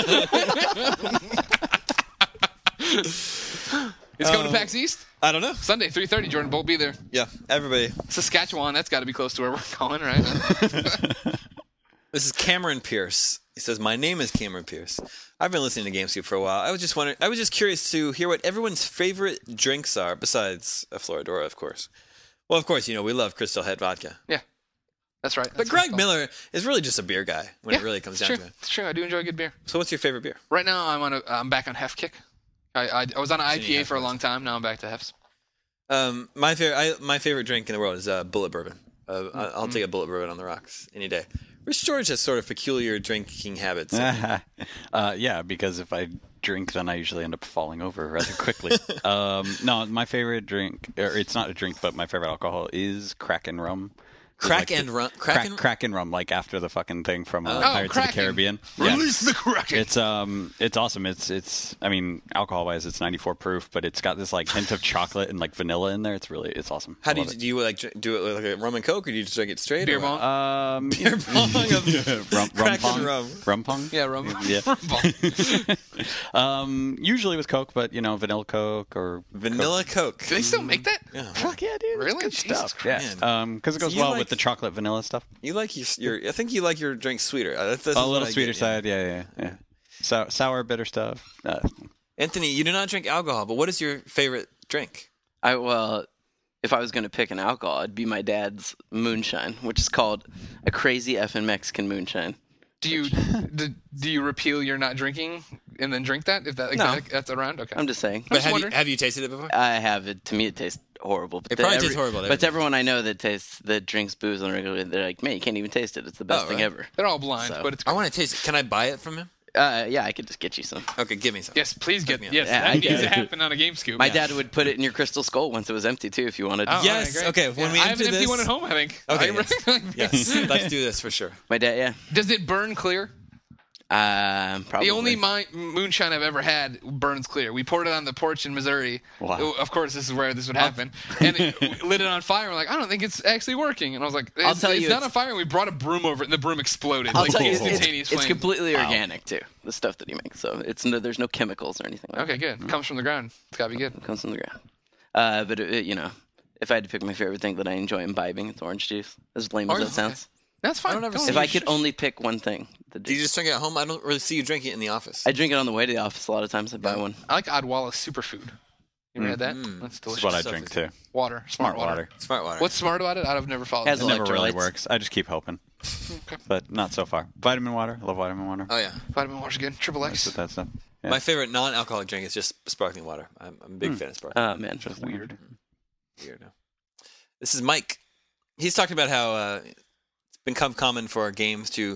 Speaker 4: wall. It's coming to PAX East
Speaker 7: I don't know.
Speaker 4: Sunday, 3:30. Jordan Bolt be there.
Speaker 7: Yeah, everybody.
Speaker 4: Saskatchewan, that's got to be close to where we're going, right?
Speaker 7: This is Cameron Pierce. He says, "My name is Cameron Pierce. I've been listening to GameScoop for a while. I was just curious to hear what everyone's favorite drinks are, besides a Floridora, of course. Well, of course, we love Crystal Head vodka.
Speaker 4: Yeah, that's right.
Speaker 7: But
Speaker 4: That's what
Speaker 7: Greg
Speaker 4: it's called.
Speaker 7: Miller is really just a beer guy when it really comes down
Speaker 4: true.
Speaker 7: to it.
Speaker 4: It's true. I do enjoy a good beer.
Speaker 7: So, what's your favorite beer?
Speaker 4: Right now, I'm back on Hef kick. I was on an
Speaker 7: Seen you
Speaker 4: IPA
Speaker 7: Hef
Speaker 4: for a
Speaker 7: once.
Speaker 4: long time. Now I'm back to Hefs.
Speaker 7: My favorite drink in the world is bullet bourbon. I'll take a bullet bourbon on the rocks any day. Rich George has sort of peculiar drinking habits.
Speaker 6: Yeah, because if I drink, then I usually end up falling over rather quickly. No, my favorite drink, or it's not a drink, but my favorite alcohol is Kraken rum.
Speaker 7: Kraken rum? Kraken?
Speaker 6: Kraken rum, like after the fucking thing from Pirates of
Speaker 4: Kraken.
Speaker 6: the Caribbean.
Speaker 4: Release the Kraken.
Speaker 6: It's awesome. It's I mean, alcohol wise, it's 94 proof, but it's got this like hint of chocolate and like vanilla in there. It's awesome.
Speaker 7: How
Speaker 6: I
Speaker 7: do
Speaker 6: love
Speaker 7: you like do it with like a rum and coke, or do you just drink it straight?
Speaker 4: Beer
Speaker 7: or what?
Speaker 4: bong.
Speaker 6: Beer
Speaker 7: pong of
Speaker 6: rum
Speaker 7: Kraken
Speaker 6: pong.
Speaker 7: rum.
Speaker 6: Rum pong.
Speaker 4: Yeah, rum.
Speaker 6: Yeah.
Speaker 4: Bong.
Speaker 6: Usually with Coke, but vanilla Coke or
Speaker 7: Vanilla Coke.
Speaker 4: Do they still make that?
Speaker 7: Yeah.
Speaker 6: Fuck yeah, dude.
Speaker 4: Really?
Speaker 6: Good
Speaker 4: Jesus
Speaker 6: stuff.
Speaker 4: Christ.
Speaker 6: Yeah. Because it goes
Speaker 7: So you
Speaker 6: well
Speaker 7: like-
Speaker 6: with the chocolate vanilla stuff.
Speaker 7: You like your I think you like your drink sweeter. That's
Speaker 6: A
Speaker 7: what
Speaker 6: little
Speaker 7: I
Speaker 6: sweeter
Speaker 7: get,
Speaker 6: side. Yeah. Sour, bitter stuff.
Speaker 7: Anthony, you do not drink alcohol, but what is your favorite drink?
Speaker 5: If I was going to pick an alcohol, it'd be my dad's moonshine, which is called a crazy effing Mexican moonshine.
Speaker 4: Do you repeal your not drinking and then drink that? If that
Speaker 5: No.
Speaker 4: that's around, okay.
Speaker 5: I'm just saying.
Speaker 7: But
Speaker 4: just wondering.
Speaker 7: have you tasted it before?
Speaker 5: I have it. To me, it tastes horrible. But
Speaker 7: It probably tastes horrible to
Speaker 5: But to everyone I know that drinks booze on a regular, they're like, man, you can't even taste it. It's the best thing
Speaker 7: right.
Speaker 5: ever.
Speaker 4: They're all blind,
Speaker 5: So.
Speaker 4: but it's
Speaker 7: I want to taste it. Can I buy it from him?
Speaker 5: Yeah, I could just get you some.
Speaker 7: Okay, give me some.
Speaker 4: yes, please get
Speaker 7: me
Speaker 4: yes.
Speaker 5: Yeah,
Speaker 4: that
Speaker 5: I
Speaker 4: needs
Speaker 5: get
Speaker 4: to
Speaker 5: it.
Speaker 4: happen on a Game Scoop.
Speaker 5: My dad would put it in your crystal skull once it was empty too, if you wanted.
Speaker 4: Oh,
Speaker 7: Yes,
Speaker 4: all right,
Speaker 7: okay,
Speaker 4: great.
Speaker 7: when we
Speaker 4: I have an
Speaker 7: enter
Speaker 4: empty
Speaker 7: this-
Speaker 4: one at home. I think.
Speaker 7: Okay,
Speaker 4: I-
Speaker 7: Yes, let's do this for sure.
Speaker 5: My dad, yeah.
Speaker 4: Does it burn clear?
Speaker 5: Probably.
Speaker 4: The only moonshine I've ever had burns clear. We poured it on the porch in Missouri.
Speaker 6: Wow.
Speaker 4: Of course, this is where this would happen. And it lit it on fire. We're like, I don't think it's actually working. And I was like,
Speaker 5: I'll tell
Speaker 4: it's
Speaker 5: you,
Speaker 4: not
Speaker 5: it's-
Speaker 4: on fire. And we brought a broom over it, and the broom exploded.
Speaker 5: I'll
Speaker 4: like
Speaker 5: tell you,
Speaker 4: instantaneous
Speaker 5: it's
Speaker 4: flame.
Speaker 5: completely organic too. The stuff that he makes, so there's no chemicals or anything. Like
Speaker 4: Okay, good. Comes from the ground. It's gotta be good.
Speaker 5: It comes from the ground. But if I had to pick my favorite thing that I enjoy imbibing, it's orange juice. As lame as
Speaker 4: Orange-
Speaker 5: that sounds.
Speaker 4: That's fine.
Speaker 7: don't ever
Speaker 4: Don't
Speaker 7: see
Speaker 5: If
Speaker 4: worry.
Speaker 5: I could only pick one thing,
Speaker 7: Do you just drink it at home? I don't really see you drinking it in the office.
Speaker 5: I drink it on the way to the office a lot of times. I buy one.
Speaker 4: I like Odwalla Superfood. You ever had that? That's
Speaker 6: That's
Speaker 4: delicious.
Speaker 6: what I
Speaker 7: stuff
Speaker 6: drink
Speaker 7: is-
Speaker 6: too.
Speaker 4: Water. Smart water.
Speaker 7: Smart water.
Speaker 4: What's smart about it? I've never followed
Speaker 5: Has
Speaker 6: It
Speaker 4: that.
Speaker 5: a-
Speaker 6: never really
Speaker 5: Electrolytes.
Speaker 6: works. I just keep hoping,
Speaker 4: Okay.
Speaker 6: but not so far. Vitamin water. I love vitamin water.
Speaker 7: Oh yeah.
Speaker 4: Vitamin water's good. Triple
Speaker 6: That's
Speaker 4: X.
Speaker 6: with that stuff. Yeah.
Speaker 7: My favorite non-alcoholic drink is just sparkling water. I'm a big fan of sparkling.
Speaker 5: Oh man,
Speaker 6: Weird.
Speaker 7: Weird. This is Mike. He's talking about how it's become common for games to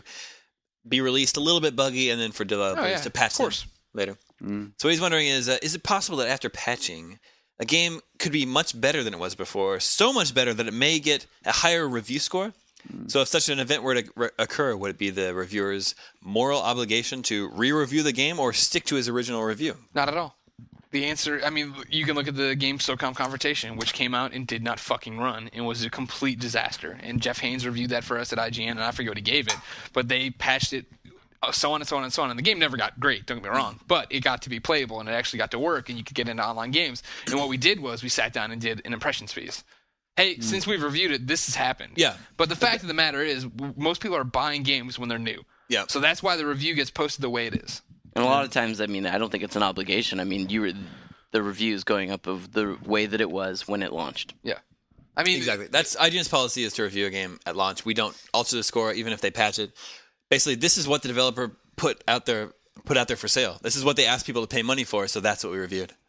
Speaker 7: be released a little bit buggy and then for developers to patch them later. So what he's wondering is it possible that after patching, a game could be much better than it was before, so much better that it may get a higher review score? So if such an event were to occur, would it be the reviewer's moral obligation to re-review the game or stick to his original review?
Speaker 4: Not at all. The answer, I mean, you can look at the game SOCOM Confrontation, which came out and did not fucking run and was a complete disaster. And Jeff Haynes reviewed that for us at IGN, and I forget what he gave it. But they patched it, so on and so on and so on. And the game never got great, don't get me wrong. But it got to be playable, and it actually got to work, and you could get into online games. And what we did was we sat down and did an impressions piece. Hey, since we've reviewed it, this has happened.
Speaker 7: Yeah.
Speaker 4: But the fact of the matter is, most people are buying games when they're new.
Speaker 7: Yeah.
Speaker 4: So that's why the review gets posted the way it is.
Speaker 5: And a lot of times, I mean, I don't think it's an obligation. I mean, the reviews going up of the way that it was when it launched.
Speaker 4: Yeah. I mean,
Speaker 7: Exactly. That's IGN's policy is to review a game at launch. We don't alter the score even if they patch it. Basically, this is what the developer put out there for sale. This is what they asked people to pay money for, so that's what we reviewed.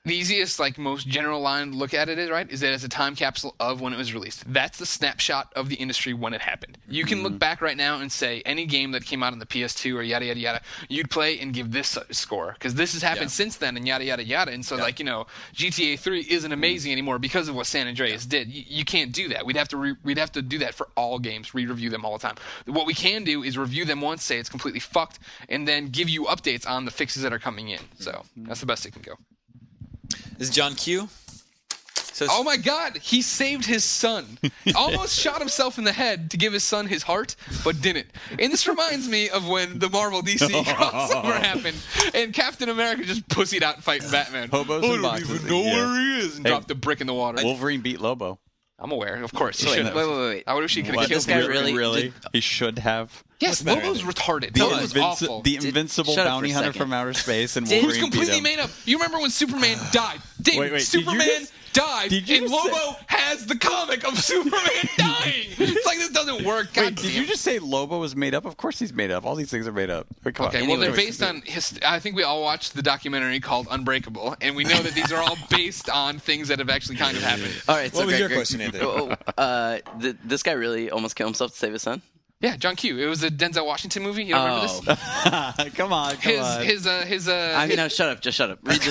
Speaker 4: The easiest, like most general line to look at it is, right, is that it's a time capsule of when it was released. That's the snapshot of the industry when it happened. You can look back right now and say any game that came out on the PS2 or yada, yada, yada, you'd play and give this score. Because this has happened since then and yada, yada, yada. And so, like, GTA 3 isn't amazing anymore because of what San Andreas did. You can't do that. We'd have to do that for all games, re-review them all the time. What we can do is review them once, say it's completely fucked, and then give you updates on the fixes that are coming in. So that's the best it can go.
Speaker 7: Is John Q? Says,
Speaker 4: Oh my God! He saved his son. Almost shot himself in the head to give his son his heart, but didn't. And this reminds me of when the Marvel DC crossover happened, and Captain America just pussied out fighting Batman.
Speaker 6: Hobos
Speaker 4: I
Speaker 6: and
Speaker 4: don't
Speaker 6: boxes.
Speaker 4: even know where he is, and dropped the brick in the water.
Speaker 6: Wolverine beat Lobo.
Speaker 4: I'm aware, of course. He should have.
Speaker 5: Wait.
Speaker 4: I wish he could have
Speaker 6: What?
Speaker 4: killed
Speaker 5: This guy
Speaker 4: him.
Speaker 5: really-
Speaker 6: He should have.
Speaker 4: Yes,
Speaker 7: matter?
Speaker 4: Lobo's retarded.
Speaker 6: The,
Speaker 4: Lobo's awful.
Speaker 6: the invincible
Speaker 5: shut up for
Speaker 6: bounty
Speaker 5: a
Speaker 6: hunter
Speaker 5: second.
Speaker 6: from outer space, and
Speaker 5: Did-
Speaker 4: It was
Speaker 6: Wolverine beat
Speaker 4: completely
Speaker 6: him.
Speaker 4: made up. You remember when Superman died? Ding!
Speaker 6: Wait, did you
Speaker 4: Superman
Speaker 6: just-
Speaker 4: died,
Speaker 6: did you
Speaker 4: and
Speaker 6: just say-
Speaker 4: Lobo has the comic of Superman dying. It's like this doesn't work. God
Speaker 6: Wait, did
Speaker 4: damn.
Speaker 6: you just say Lobo was made up? Of course he's made up. All these things are made up. Wait, come
Speaker 4: Okay,
Speaker 6: on.
Speaker 4: well, they're
Speaker 5: Anyways.
Speaker 4: based on I think we all watched the documentary called Unbreakable, and we know that these are all based on things that have actually kind of happened.
Speaker 5: All right. So
Speaker 7: What was
Speaker 5: Greg,
Speaker 7: your
Speaker 5: Greg-
Speaker 7: question, Anthony?
Speaker 5: This guy really almost killed himself to save his son.
Speaker 4: Yeah, John Q. It was a Denzel Washington movie. You don't remember this?
Speaker 6: come on.
Speaker 4: His
Speaker 5: No, shut up. Just shut up. Read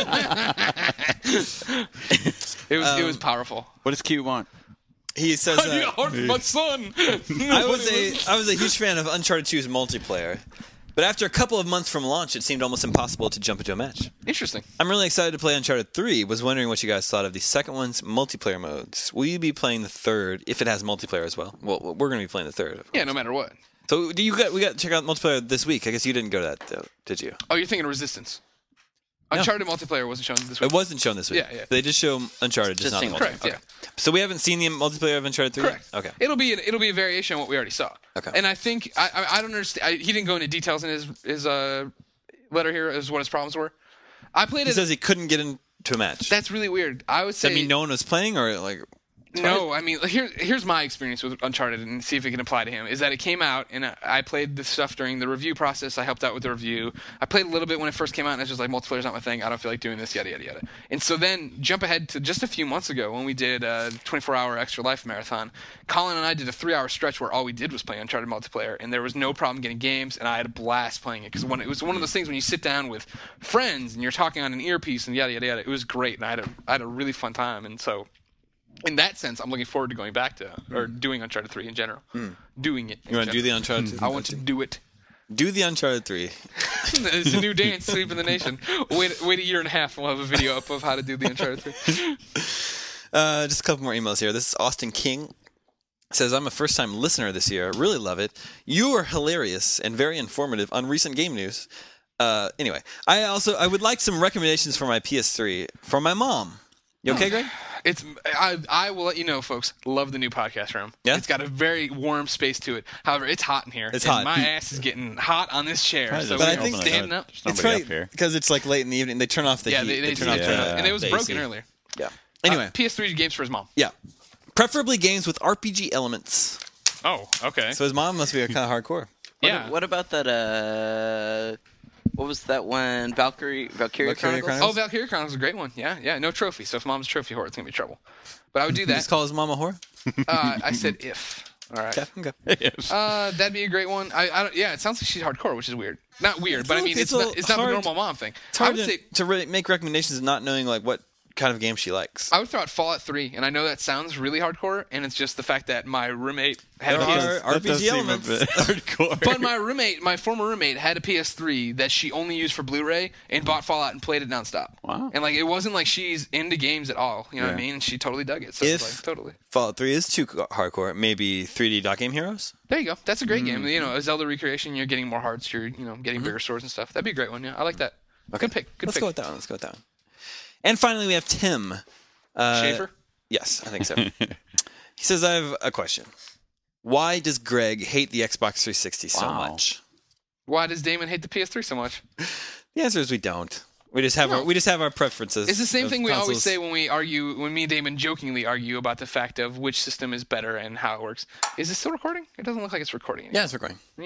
Speaker 4: it was powerful.
Speaker 6: What does Q want?
Speaker 7: he says,
Speaker 4: I need a heart for my son.
Speaker 7: I was a huge fan of Uncharted 2's multiplayer, but after a couple of months from launch, it seemed almost impossible to jump into a match.
Speaker 4: Interesting.
Speaker 7: I'm really excited to play Uncharted 3. Was wondering what you guys thought of the second one's multiplayer modes. Will you be playing the third if it has multiplayer as well? Well, we're going to be playing the third. Of course.
Speaker 4: Yeah, no matter what.
Speaker 7: So we got to check out multiplayer this week. I guess you didn't go to that, though, did you?
Speaker 4: Oh, you're thinking of Resistance. Uncharted multiplayer wasn't shown this week.
Speaker 7: It wasn't shown this week.
Speaker 4: Yeah.
Speaker 7: They just show Uncharted, just
Speaker 5: Just
Speaker 7: not the
Speaker 5: single.
Speaker 7: multiplayer.
Speaker 4: Correct. Yeah.
Speaker 7: So we haven't seen the multiplayer of Uncharted 3?
Speaker 4: Correct.
Speaker 7: Okay.
Speaker 4: It'll be a variation on what we already saw.
Speaker 7: Okay.
Speaker 4: And I think I don't understand. He didn't go into details in his letter here as what his problems were. I played
Speaker 7: He
Speaker 4: it.
Speaker 7: says he couldn't get into a match.
Speaker 4: That's really weird. I would
Speaker 7: Does that
Speaker 4: say
Speaker 7: mean no one was playing, or like?
Speaker 4: no. I mean, here's my experience with Uncharted, and see if it can apply to him. Is that it came out, and I played the stuff during the review process. I helped out with the review. I played a little bit when it first came out, and I was just like, multiplayer's not my thing. I don't feel like doing this. Yada yada yada. And so then jump ahead to just a few months ago when we did a 24-hour Extra Life marathon. Colin and I did a 3-hour stretch where all we did was play Uncharted multiplayer, and there was no problem getting games, and I had a blast playing it because it was one of those things when you sit down with friends and you're talking on an earpiece and yada yada yada. It was great, and I had a really fun time, and so. In that sense, I'm looking forward to going back to or doing Uncharted 3 in general. Doing it.
Speaker 7: You want to do the Uncharted?
Speaker 4: I want to do it.
Speaker 7: Do the Uncharted 3.
Speaker 4: It's a new dance, sweeping the nation. Wait a year and a half, and we'll have a video up of how to do the Uncharted 3.
Speaker 7: Just a couple more emails here. This is Austin King. Says, I'm a first-time listener this year. Really love it. You are hilarious and very informative on recent game news. Anyway, I would like some recommendations for my PS3 from my mom. You okay, Greg?
Speaker 4: I will let you know, folks. Love the new podcast room.
Speaker 7: Yeah?
Speaker 4: It's got a very warm space to it. However, it's hot in here.
Speaker 7: It's
Speaker 4: and
Speaker 7: hot.
Speaker 4: My ass is getting hot on this chair.
Speaker 6: Probably
Speaker 4: So
Speaker 6: just
Speaker 7: I
Speaker 4: we're
Speaker 7: think-
Speaker 4: standing up.
Speaker 6: There's
Speaker 7: It's
Speaker 6: nobody
Speaker 7: right
Speaker 6: up here.
Speaker 7: because it's like late in the evening. They turn off the
Speaker 4: Yeah,
Speaker 7: heat.
Speaker 4: they
Speaker 7: turn off
Speaker 4: turn off. And it was
Speaker 7: the
Speaker 4: broken
Speaker 7: AC.
Speaker 4: earlier.
Speaker 7: Yeah. Anyway,
Speaker 4: PS3 games for his mom.
Speaker 7: yeah. Preferably games with RPG elements.
Speaker 4: Oh, okay.
Speaker 7: So his mom must be kind of hardcore.
Speaker 4: yeah.
Speaker 5: What about that? What was that one? Valkyria Chronicles?
Speaker 7: Chronicles?
Speaker 4: Oh, Valkyria Chronicles is a great one. Yeah. No trophy. So if mom's a trophy whore, it's going to be trouble. But I would do that.
Speaker 7: Just call his mom a whore?
Speaker 4: I said if. All right.
Speaker 7: Okay.
Speaker 4: That'd be a great one. I don't, yeah, it sounds like she's hardcore, which is weird. Not weird, but I mean, it's not the
Speaker 7: hard-
Speaker 4: normal mom thing.
Speaker 7: It's
Speaker 4: I
Speaker 7: hard
Speaker 4: would say
Speaker 7: to really make recommendations and not knowing like what kind of game she likes.
Speaker 4: I would throw out Fallout 3, and I know that sounds really hardcore, and it's just the fact that my roommate had
Speaker 7: There
Speaker 4: a PS3.
Speaker 7: are
Speaker 6: That does
Speaker 7: RPG
Speaker 6: seem a
Speaker 7: elements.
Speaker 6: bit hardcore.
Speaker 4: But my former roommate had a PS3 that she only used for Blu-ray and bought Fallout and played it nonstop.
Speaker 6: Wow.
Speaker 4: And like it wasn't like she's into games at all. You know what I
Speaker 6: Yeah.
Speaker 4: mean? And she totally dug it. So it's
Speaker 7: If
Speaker 4: like totally.
Speaker 7: Fallout 3 is too hardcore, maybe 3D Dot Game Heroes?
Speaker 4: There you go. That's a great game. You know, a Zelda recreation. You're getting more hearts. You're getting bigger swords and stuff. That'd be a great one. Yeah, I like that. Good pick. Good
Speaker 7: Let's
Speaker 4: pick.
Speaker 7: go with that one. And finally, we have Tim.
Speaker 4: Schaefer.
Speaker 7: Yes, I think so. He says, I have a question. Why does Greg hate the Xbox 360 so
Speaker 6: Wow.
Speaker 7: much?
Speaker 4: Why does Damon hate the PS3 so much?
Speaker 7: The answer is we don't. We just have our preferences.
Speaker 4: It's the same
Speaker 7: of
Speaker 4: thing we always
Speaker 7: consoles.
Speaker 4: say when we argue, when me and Damon jokingly argue about the fact of which system is better and how it works. Is it still recording? It doesn't look like it's recording anymore.
Speaker 7: Yeah, it's recording.
Speaker 4: Are you sure?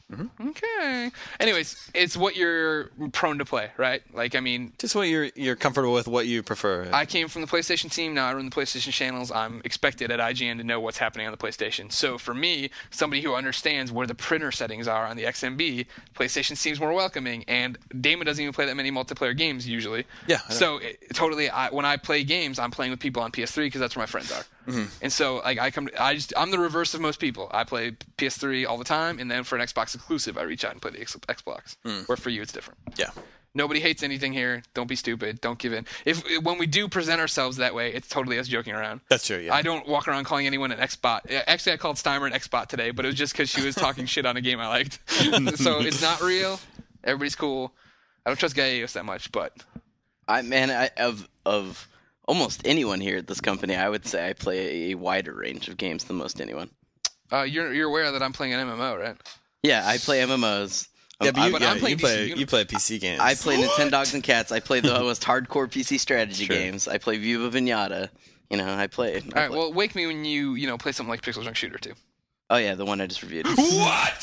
Speaker 4: Okay. Anyways, it's what you're prone to play, right? Like, I mean,
Speaker 7: Just what you're comfortable with, what you prefer.
Speaker 4: I came from the PlayStation team. Now I run the PlayStation channels. I'm expected at IGN to know what's happening on the PlayStation. So for me, somebody who understands where the printer settings are on the XMB, PlayStation seems more welcoming. And Damon doesn't even play that many multiplayer games usually.
Speaker 7: Yeah, I know.
Speaker 4: So when I play games, I'm playing with people on PS3 because that's where my friends are. And so like I'm the reverse of most people. I play PS3 all the time, and then for an Xbox exclusive, I reach out and play the Xbox. Where for you, it's different.
Speaker 7: Yeah.
Speaker 4: Nobody hates anything here. Don't be stupid. Don't give in. When we do present ourselves that way, it's totally us joking around.
Speaker 7: That's true, yeah.
Speaker 4: I don't walk around calling anyone an Xbot. Actually, I called Steimer an Xbot today, but it was just because she was talking shit on a game I liked. So it's not real. Everybody's cool. I don't trust Gaius that much, but
Speaker 5: Of almost anyone here at this company, I would say I play a wider range of games than most anyone.
Speaker 4: you're aware that I'm playing an MMO, right?
Speaker 5: Yeah, I play MMOs.
Speaker 7: Yeah, but
Speaker 4: I'm playing
Speaker 7: you play PC games.
Speaker 5: I play Nintendogs and Cats. I play the most hardcore PC strategy games. I play Viva Pinata. I play.
Speaker 4: All right, well, wake me when you play something like Pixel Junk Shooter 2.
Speaker 5: Oh yeah, the one I just reviewed.
Speaker 4: What?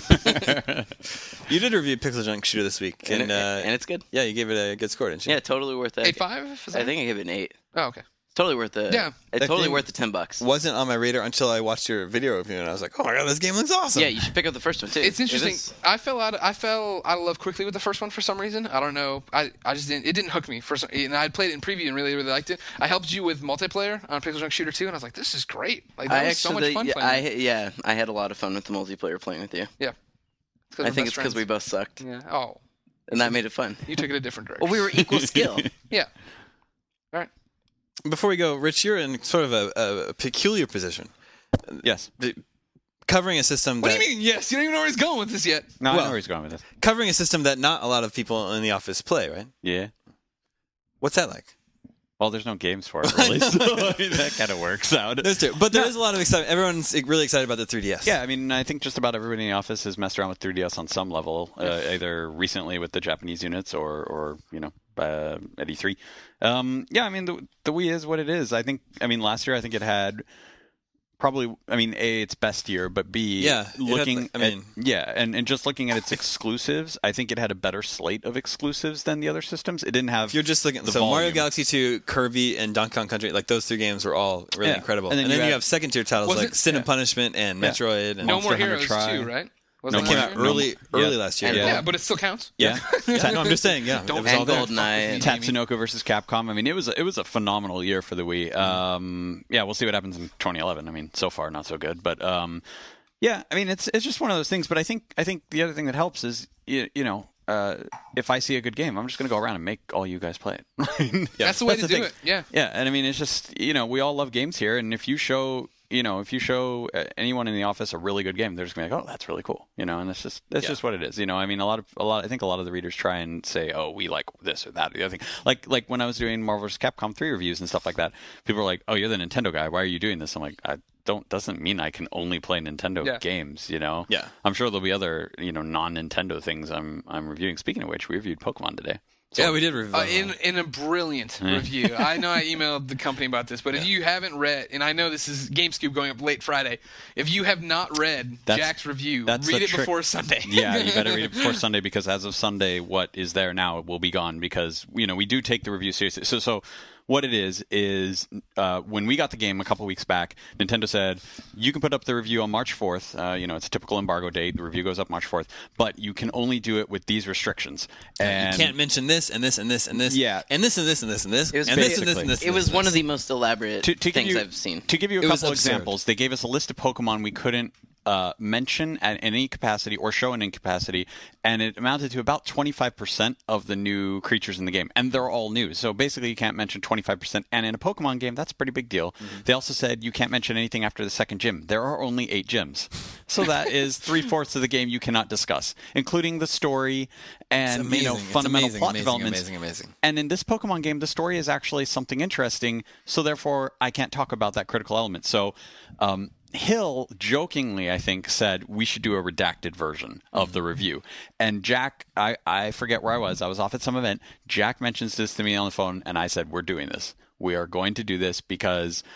Speaker 7: You did review Pixel Junk Shooter this week,
Speaker 5: and it's good.
Speaker 7: Yeah, you gave it a good score, didn't you?
Speaker 5: Yeah, totally worth it.
Speaker 4: 8.5?
Speaker 5: I think I gave it an 8.
Speaker 4: Oh, okay.
Speaker 5: Totally worth it.
Speaker 4: Yeah.
Speaker 5: It's
Speaker 7: That
Speaker 5: totally
Speaker 7: game
Speaker 5: worth the $10.
Speaker 7: Wasn't on my radar until I watched your video review, and I was like, "Oh my god, this game looks awesome!"
Speaker 5: Yeah, you should pick up the first one too.
Speaker 4: It's interesting.
Speaker 5: It is-
Speaker 4: I fell out of love quickly with the first one for some reason. I don't know. I just didn't. It didn't hook me for some. And I played it in preview and really really liked it. I helped you with multiplayer on Pixel Junk Shooter 2, and I was like, this is great. Like that was so much fun playing.
Speaker 5: I had a lot of fun with the multiplayer playing with you.
Speaker 4: Yeah.
Speaker 5: I think it's because we both sucked,
Speaker 4: Yeah. Oh,
Speaker 5: and that made it fun.
Speaker 4: you took it a different direction.
Speaker 5: Well, we were equal skill.
Speaker 4: Yeah. All right.
Speaker 7: Before we go, Rich, you're in sort of a peculiar position,
Speaker 6: Yes.
Speaker 7: covering a system.
Speaker 4: What do you mean? Yes. You don't even know where he's going with this yet.
Speaker 6: No, I
Speaker 7: Well-
Speaker 6: know where he's going with this.
Speaker 7: Covering a system that not a lot of people in the office play, right?
Speaker 6: Yeah.
Speaker 7: What's that like?
Speaker 6: Well, there's no games for it, really. So I mean, that kind of works out.
Speaker 7: That's true, but there is a lot of excitement. Everyone's really excited about the 3DS.
Speaker 6: Yeah, I mean, I think just about everybody in the office has messed around with 3DS on some level, either recently with the Japanese units or at E3. Yeah, I mean, the Wii is what it is. I mean, last year I think it had probably, I mean, A, its best year, but B,
Speaker 7: Yeah, it
Speaker 6: looking
Speaker 7: had, I mean-
Speaker 6: and just looking at its exclusives, I think it had a better slate of exclusives than the other systems. It didn't have
Speaker 7: If you're just looking,
Speaker 6: the
Speaker 7: so Mario
Speaker 6: volume.
Speaker 7: Galaxy 2, Kirby, and Donkey Kong Country, like those 3 games were all really
Speaker 6: Yeah.
Speaker 7: incredible.
Speaker 6: And
Speaker 7: And
Speaker 6: then
Speaker 7: then
Speaker 6: you
Speaker 7: you
Speaker 6: have
Speaker 7: have second tier titles
Speaker 4: Was
Speaker 7: like
Speaker 4: it-
Speaker 7: Sin
Speaker 4: yeah.
Speaker 7: and Punishment and Metroid. And
Speaker 4: No More
Speaker 6: Hunter
Speaker 4: Heroes
Speaker 6: Try.
Speaker 4: 2, right?
Speaker 6: No
Speaker 7: it came out
Speaker 6: More-
Speaker 7: early last year.
Speaker 5: And-
Speaker 4: Yeah, but it still counts.
Speaker 6: Yeah.
Speaker 7: No, I'm just saying. Yeah,
Speaker 4: Don't
Speaker 7: it was all
Speaker 5: and
Speaker 7: there.
Speaker 5: GoldenEye.
Speaker 6: Tatsunoko versus Capcom. I mean, it was a phenomenal year for the Wii. Yeah, we'll see what happens in 2011. I mean, so far not so good, but yeah, I mean, it's just one of those things. But I think the other thing that helps is if I see a good game, I'm just going to go around and make all you guys play it.
Speaker 4: That's the way to
Speaker 6: the
Speaker 4: do
Speaker 6: thing.
Speaker 4: it. Yeah.
Speaker 6: Yeah, and I mean, it's just we all love games here, and if you show anyone in the office a really good game, they're just gonna be like, oh, that's really cool, and that's just what it is. I mean, I think a lot of the readers try and say, oh, we like this or that or the other thing. Like when I was doing Marvel vs. Capcom 3 reviews and stuff like that, people were like, oh, you're the Nintendo guy, why are you doing this? I'm like, doesn't mean I can only play Nintendo games,
Speaker 7: Yeah.
Speaker 6: I'm sure there'll be other, non-Nintendo things I'm reviewing. Speaking of which, we reviewed Pokemon today.
Speaker 7: Yeah, we did review.
Speaker 4: In a brilliant review. I know I emailed the company about this, but if you haven't read, and I know this is GameScoop going up late Friday, if you have not read Jack's review,
Speaker 6: that's
Speaker 4: read
Speaker 6: the
Speaker 4: it
Speaker 6: trick.
Speaker 4: before Sunday.
Speaker 6: Yeah, you better read it before Sunday, because as of Sunday, what is there now will be gone, because we do take the review seriously. So what it is when we got the game a couple weeks back, Nintendo said you can put up the review on March 4th. It's a typical embargo date. The review goes up March 4th, but you can only do it with these restrictions. And
Speaker 7: you can't mention this and this and this and this.
Speaker 6: Yeah.
Speaker 7: And this and this and this and this.
Speaker 5: It was
Speaker 7: and this and this and this.
Speaker 5: It was one of the most elaborate
Speaker 6: to give
Speaker 5: things
Speaker 6: you,
Speaker 5: I've seen.
Speaker 6: To give you a
Speaker 7: It was
Speaker 6: couple
Speaker 7: absurd.
Speaker 6: examples, they gave us a list of Pokemon we couldn't mention at any capacity or show in any capacity, and it amounted to about 25% of the new creatures in the game, and they're all new. So basically, you can't mention 25%, and in a Pokemon game, that's a pretty big deal.
Speaker 7: Mm-hmm.
Speaker 6: They also said you can't mention anything after the second gym. There are only 8 gyms, so that is 3/4 of the game you cannot discuss, including the story and
Speaker 7: It's amazing.
Speaker 6: fundamental
Speaker 7: It's
Speaker 6: plot
Speaker 7: amazing,
Speaker 6: developments.
Speaker 7: amazing.
Speaker 6: And in this Pokemon game, the story is actually something interesting, so therefore I can't talk about that critical element. So Hill jokingly, I think, said we should do a redacted version of the review. And Jack, I forget where I was off at some event. Jack mentions this to me on the phone, and I said, we're doing this. We are going to do this because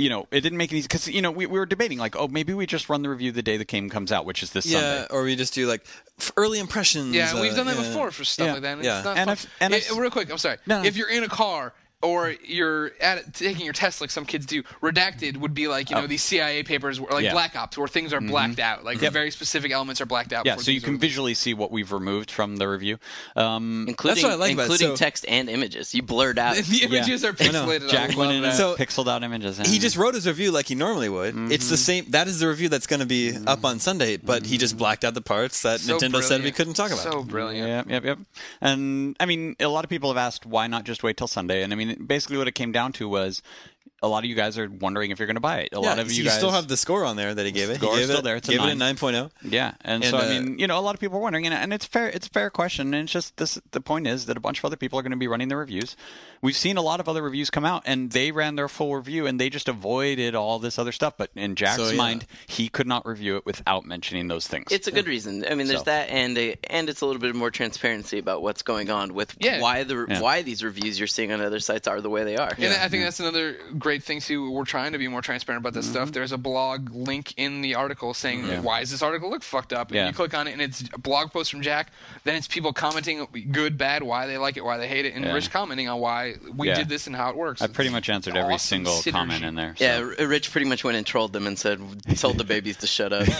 Speaker 6: it didn't make any, because we were debating like, oh, maybe we just run the review the day the game comes out, which is this Sunday.
Speaker 7: or we just do like early impressions.
Speaker 4: Yeah, we've done that before for stuff like that. And it's not fun. Real quick, I'm sorry.
Speaker 6: No.
Speaker 4: If you're in a car or you're taking your test like some kids do, redacted would be like these CIA papers, like Black Ops, where things are blacked out, like very specific elements are blacked out.
Speaker 6: Yeah, so you can visually see what we've removed from the review,
Speaker 5: including
Speaker 7: That's what I like about it. So,
Speaker 5: text and images. You blurred out.
Speaker 4: the images are pixelated.
Speaker 6: Jack went in and
Speaker 7: So-
Speaker 6: pixeled out images.
Speaker 7: he just wrote his review like he normally would. It's the same. That is the review that's going to be up on Sunday, but he just blacked out the parts that Nintendo said we couldn't talk about.
Speaker 4: So brilliant.
Speaker 6: Yep. And I mean, a lot of people have asked why not just wait till Sunday, and I mean, basically what it came down to was a lot of you guys are wondering if you're going to buy it. A lot of you guys
Speaker 7: still have the score on there that he gave it.
Speaker 6: Score
Speaker 7: He gave
Speaker 6: still
Speaker 7: it,
Speaker 6: there. It's a
Speaker 7: gave it
Speaker 6: 9.
Speaker 7: a 9.0.
Speaker 6: Yeah, and so I mean, a lot of people are wondering, and it's fair. It's a fair question, and it's just this. The point is that a bunch of other people are going to be running the reviews. We've seen a lot of other reviews come out, and they ran their full review, and they just avoided all this other stuff. But in Jack's mind, he could not review it without mentioning those things.
Speaker 5: It's a good reason. I mean, there's that, and it's a little bit more transparency about what's going on with why these reviews you're seeing on other sites are the way they are.
Speaker 4: And I think that's another great thing too. We're trying to be more transparent about this stuff. There's a blog link in the article saying, why does this article look fucked up? And you click on it, and it's a blog post from Jack. Then it's people commenting good, bad, why they like it, why they hate it, and Rich commenting on why we did this and how it works.
Speaker 6: I pretty much answered every single
Speaker 4: synergy.
Speaker 6: comment in there. So.
Speaker 5: Yeah, Rich pretty much went and trolled them and told the babies to shut up.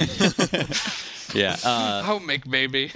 Speaker 6: Yeah.
Speaker 4: Make baby.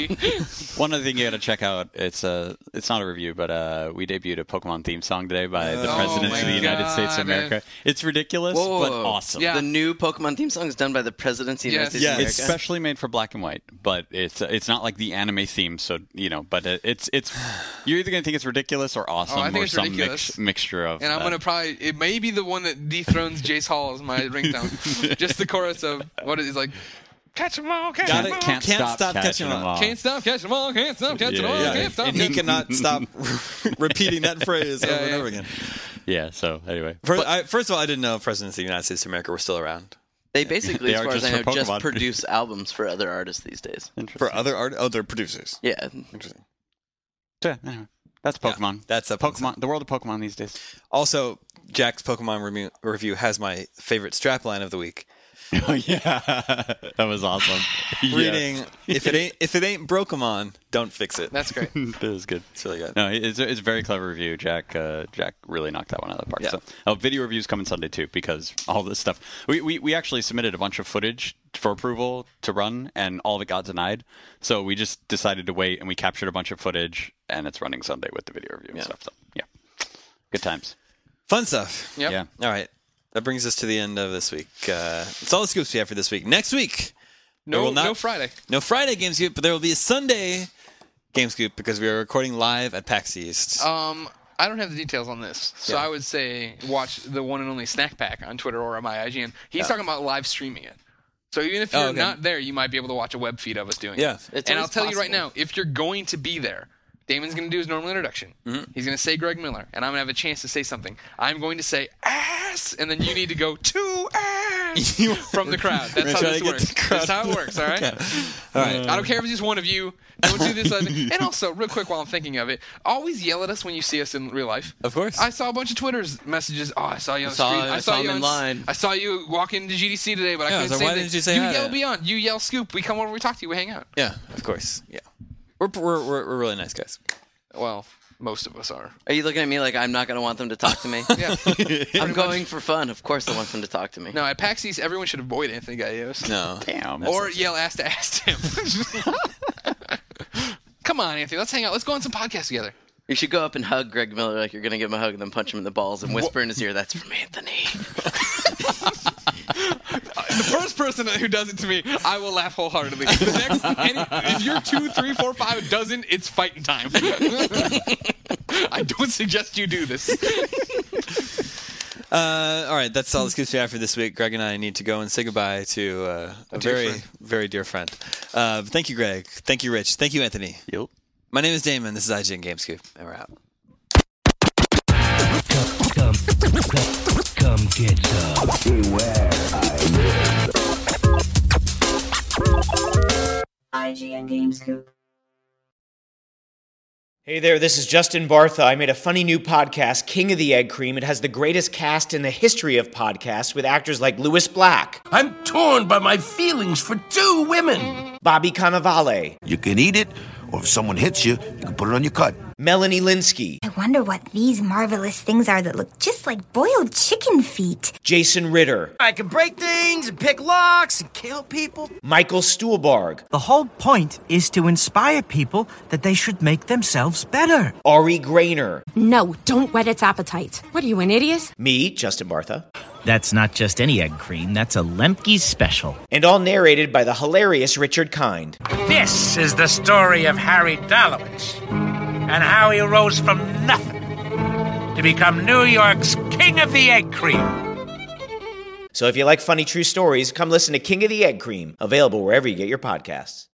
Speaker 6: One other thing you got to check out. It's not a review, but we debuted a Pokemon theme song today by the President of the United States of America. It's ridiculous, but awesome.
Speaker 5: Yeah. The new Pokemon theme song is done by the President of the United States of America.
Speaker 6: It's specially made for black and white, but it's not like the anime theme. So but it's you're either gonna think it's ridiculous or awesome,
Speaker 4: I think
Speaker 6: or
Speaker 4: it's
Speaker 6: some
Speaker 4: ridiculous.
Speaker 6: mixture of.
Speaker 4: And I'm gonna probably it may be the one that dethrones Jace Hall as my ringtone. Just the chorus of what it is like. Catch 'em all, catch 'em all.
Speaker 6: Can't stop catching them all.
Speaker 4: Can't stop catching them all. Can't stop catching them all. Can't stop.
Speaker 7: And he cannot stop repeating that phrase over and over again.
Speaker 6: Yeah. So anyway,
Speaker 7: First of all, I didn't know presidents of the United States of America were still around.
Speaker 5: They basically, as far as I know, just
Speaker 6: Pokemon.
Speaker 5: produce albums for other artists these days.
Speaker 7: For other artists? Oh, they're producers.
Speaker 5: Yeah.
Speaker 7: Interesting.
Speaker 6: Yeah, anyway, that's Pokemon.
Speaker 7: Yeah, that's a
Speaker 6: Pokemon. The world of Pokemon these days.
Speaker 7: Also, Jack's Pokemon review has my favorite strapline of the week.
Speaker 6: Oh yeah, that was awesome.
Speaker 7: Reading, if it ain't Brokemon, don't fix it.
Speaker 4: That's great.
Speaker 6: That was good.
Speaker 7: It's really good.
Speaker 6: No, it's a very clever review. Jack really knocked that one out of the park.
Speaker 7: Yeah.
Speaker 6: So, video reviews coming Sunday too, because all this stuff. We actually submitted a bunch of footage for approval to run, and all of it got denied. So we just decided to wait, and we captured a bunch of footage, and it's running Sunday with the video review and stuff. So yeah, good times.
Speaker 7: Fun stuff.
Speaker 4: Yep.
Speaker 6: Yeah.
Speaker 7: All right. That brings us to the end of this week. It's all the scoops we have for this week. Next week,
Speaker 4: No Friday.
Speaker 7: No Friday Game Scoop, but there will be a Sunday Game Scoop because we are recording live at PAX East.
Speaker 4: I don't have the details on this, so I would say watch the one and only Snack Pack on Twitter or on my IGN. He's talking about live streaming it. So even if you're not there, you might be able to watch a web feed of us doing it. And I'll tell you right now, if you're going to be there, Damon's going to do his normal introduction. He's going to say Greg Miller, and I'm going to have a chance to say something. I'm going to say ass, and then you need to go to ass from the crowd. That's how this works. That's how it works, all right?
Speaker 7: Okay. All right.
Speaker 4: I don't care if it's just one of you. Don't do this. And also, real quick while I'm thinking of it, always yell at us when you see us in real life.
Speaker 7: Of course.
Speaker 4: I saw a bunch of Twitter's messages. Oh, I saw you on the street.
Speaker 5: I saw you in line.
Speaker 4: I saw you walk into GDC today, but I couldn't
Speaker 7: so
Speaker 4: say
Speaker 7: why
Speaker 4: anything.
Speaker 7: didn't you say
Speaker 4: You
Speaker 7: hi?
Speaker 4: yell beyond. You yell Scoop. We come over, we talk to you, we hang out.
Speaker 7: Yeah, of course. Yeah. We're really nice guys.
Speaker 4: Well, most of us are.
Speaker 5: Are you looking at me like I'm not going to want them to talk to me?
Speaker 4: Yeah.
Speaker 5: I'm going for fun. Of course I want them to talk to me.
Speaker 4: No, at PAX East, everyone should avoid Anthony Gallegos.
Speaker 7: No.
Speaker 6: Damn.
Speaker 4: Or yell ass to ass to him. Come on, Anthony. Let's hang out. Let's go on some podcasts together.
Speaker 5: You should go up and hug Greg Miller like you're going to give him a hug and then punch him in the balls and whisper in his ear, "That's from Anthony."
Speaker 4: The first person who does it to me, I will laugh wholeheartedly. The next, if you're 2, 3, 4, 5 a dozen, it's fighting time. I don't suggest you do this.
Speaker 7: All right, that's all the scoops we have for this week. Greg and I need to go and say goodbye to a very, very dear friend. Thank you, Greg. Thank you, Rich. Thank you, Anthony.
Speaker 6: Yep.
Speaker 7: My name is Damon. This is IGN Game Scoop, and we're out.
Speaker 2: Come get some. Beware,
Speaker 3: IGN Game Scoop.
Speaker 8: Hey there, this is Justin Bartha. I made a funny new podcast, King of the Egg Cream. It has the greatest cast in the history of podcasts with actors like Louis Black,
Speaker 2: I'm torn by my feelings for two women.
Speaker 8: Bobby Cannavale,
Speaker 2: You can eat it, or if someone hits you, you can put it on your cut.
Speaker 8: Melanie Linsky,
Speaker 9: I wonder what these marvelous things are that look just like boiled chicken feet.
Speaker 8: Jason Ritter,
Speaker 10: I can break things and pick locks and kill people.
Speaker 8: Michael Stuhlbarg,
Speaker 10: The whole point is to inspire people that they should make themselves better.
Speaker 8: Ari Grainer,
Speaker 11: No, don't whet its appetite. What are you, an idiot?
Speaker 8: me, Justin Bartha,
Speaker 10: That's not just any egg cream, that's a Lemke's special.
Speaker 8: and all narrated by the hilarious Richard Kind.
Speaker 12: This is the story of Harry Dalowitz and how he rose from nothing to become New York's King of the Egg Cream.
Speaker 8: So if you like funny true stories, come listen to King of the Egg Cream, available wherever you get your podcasts.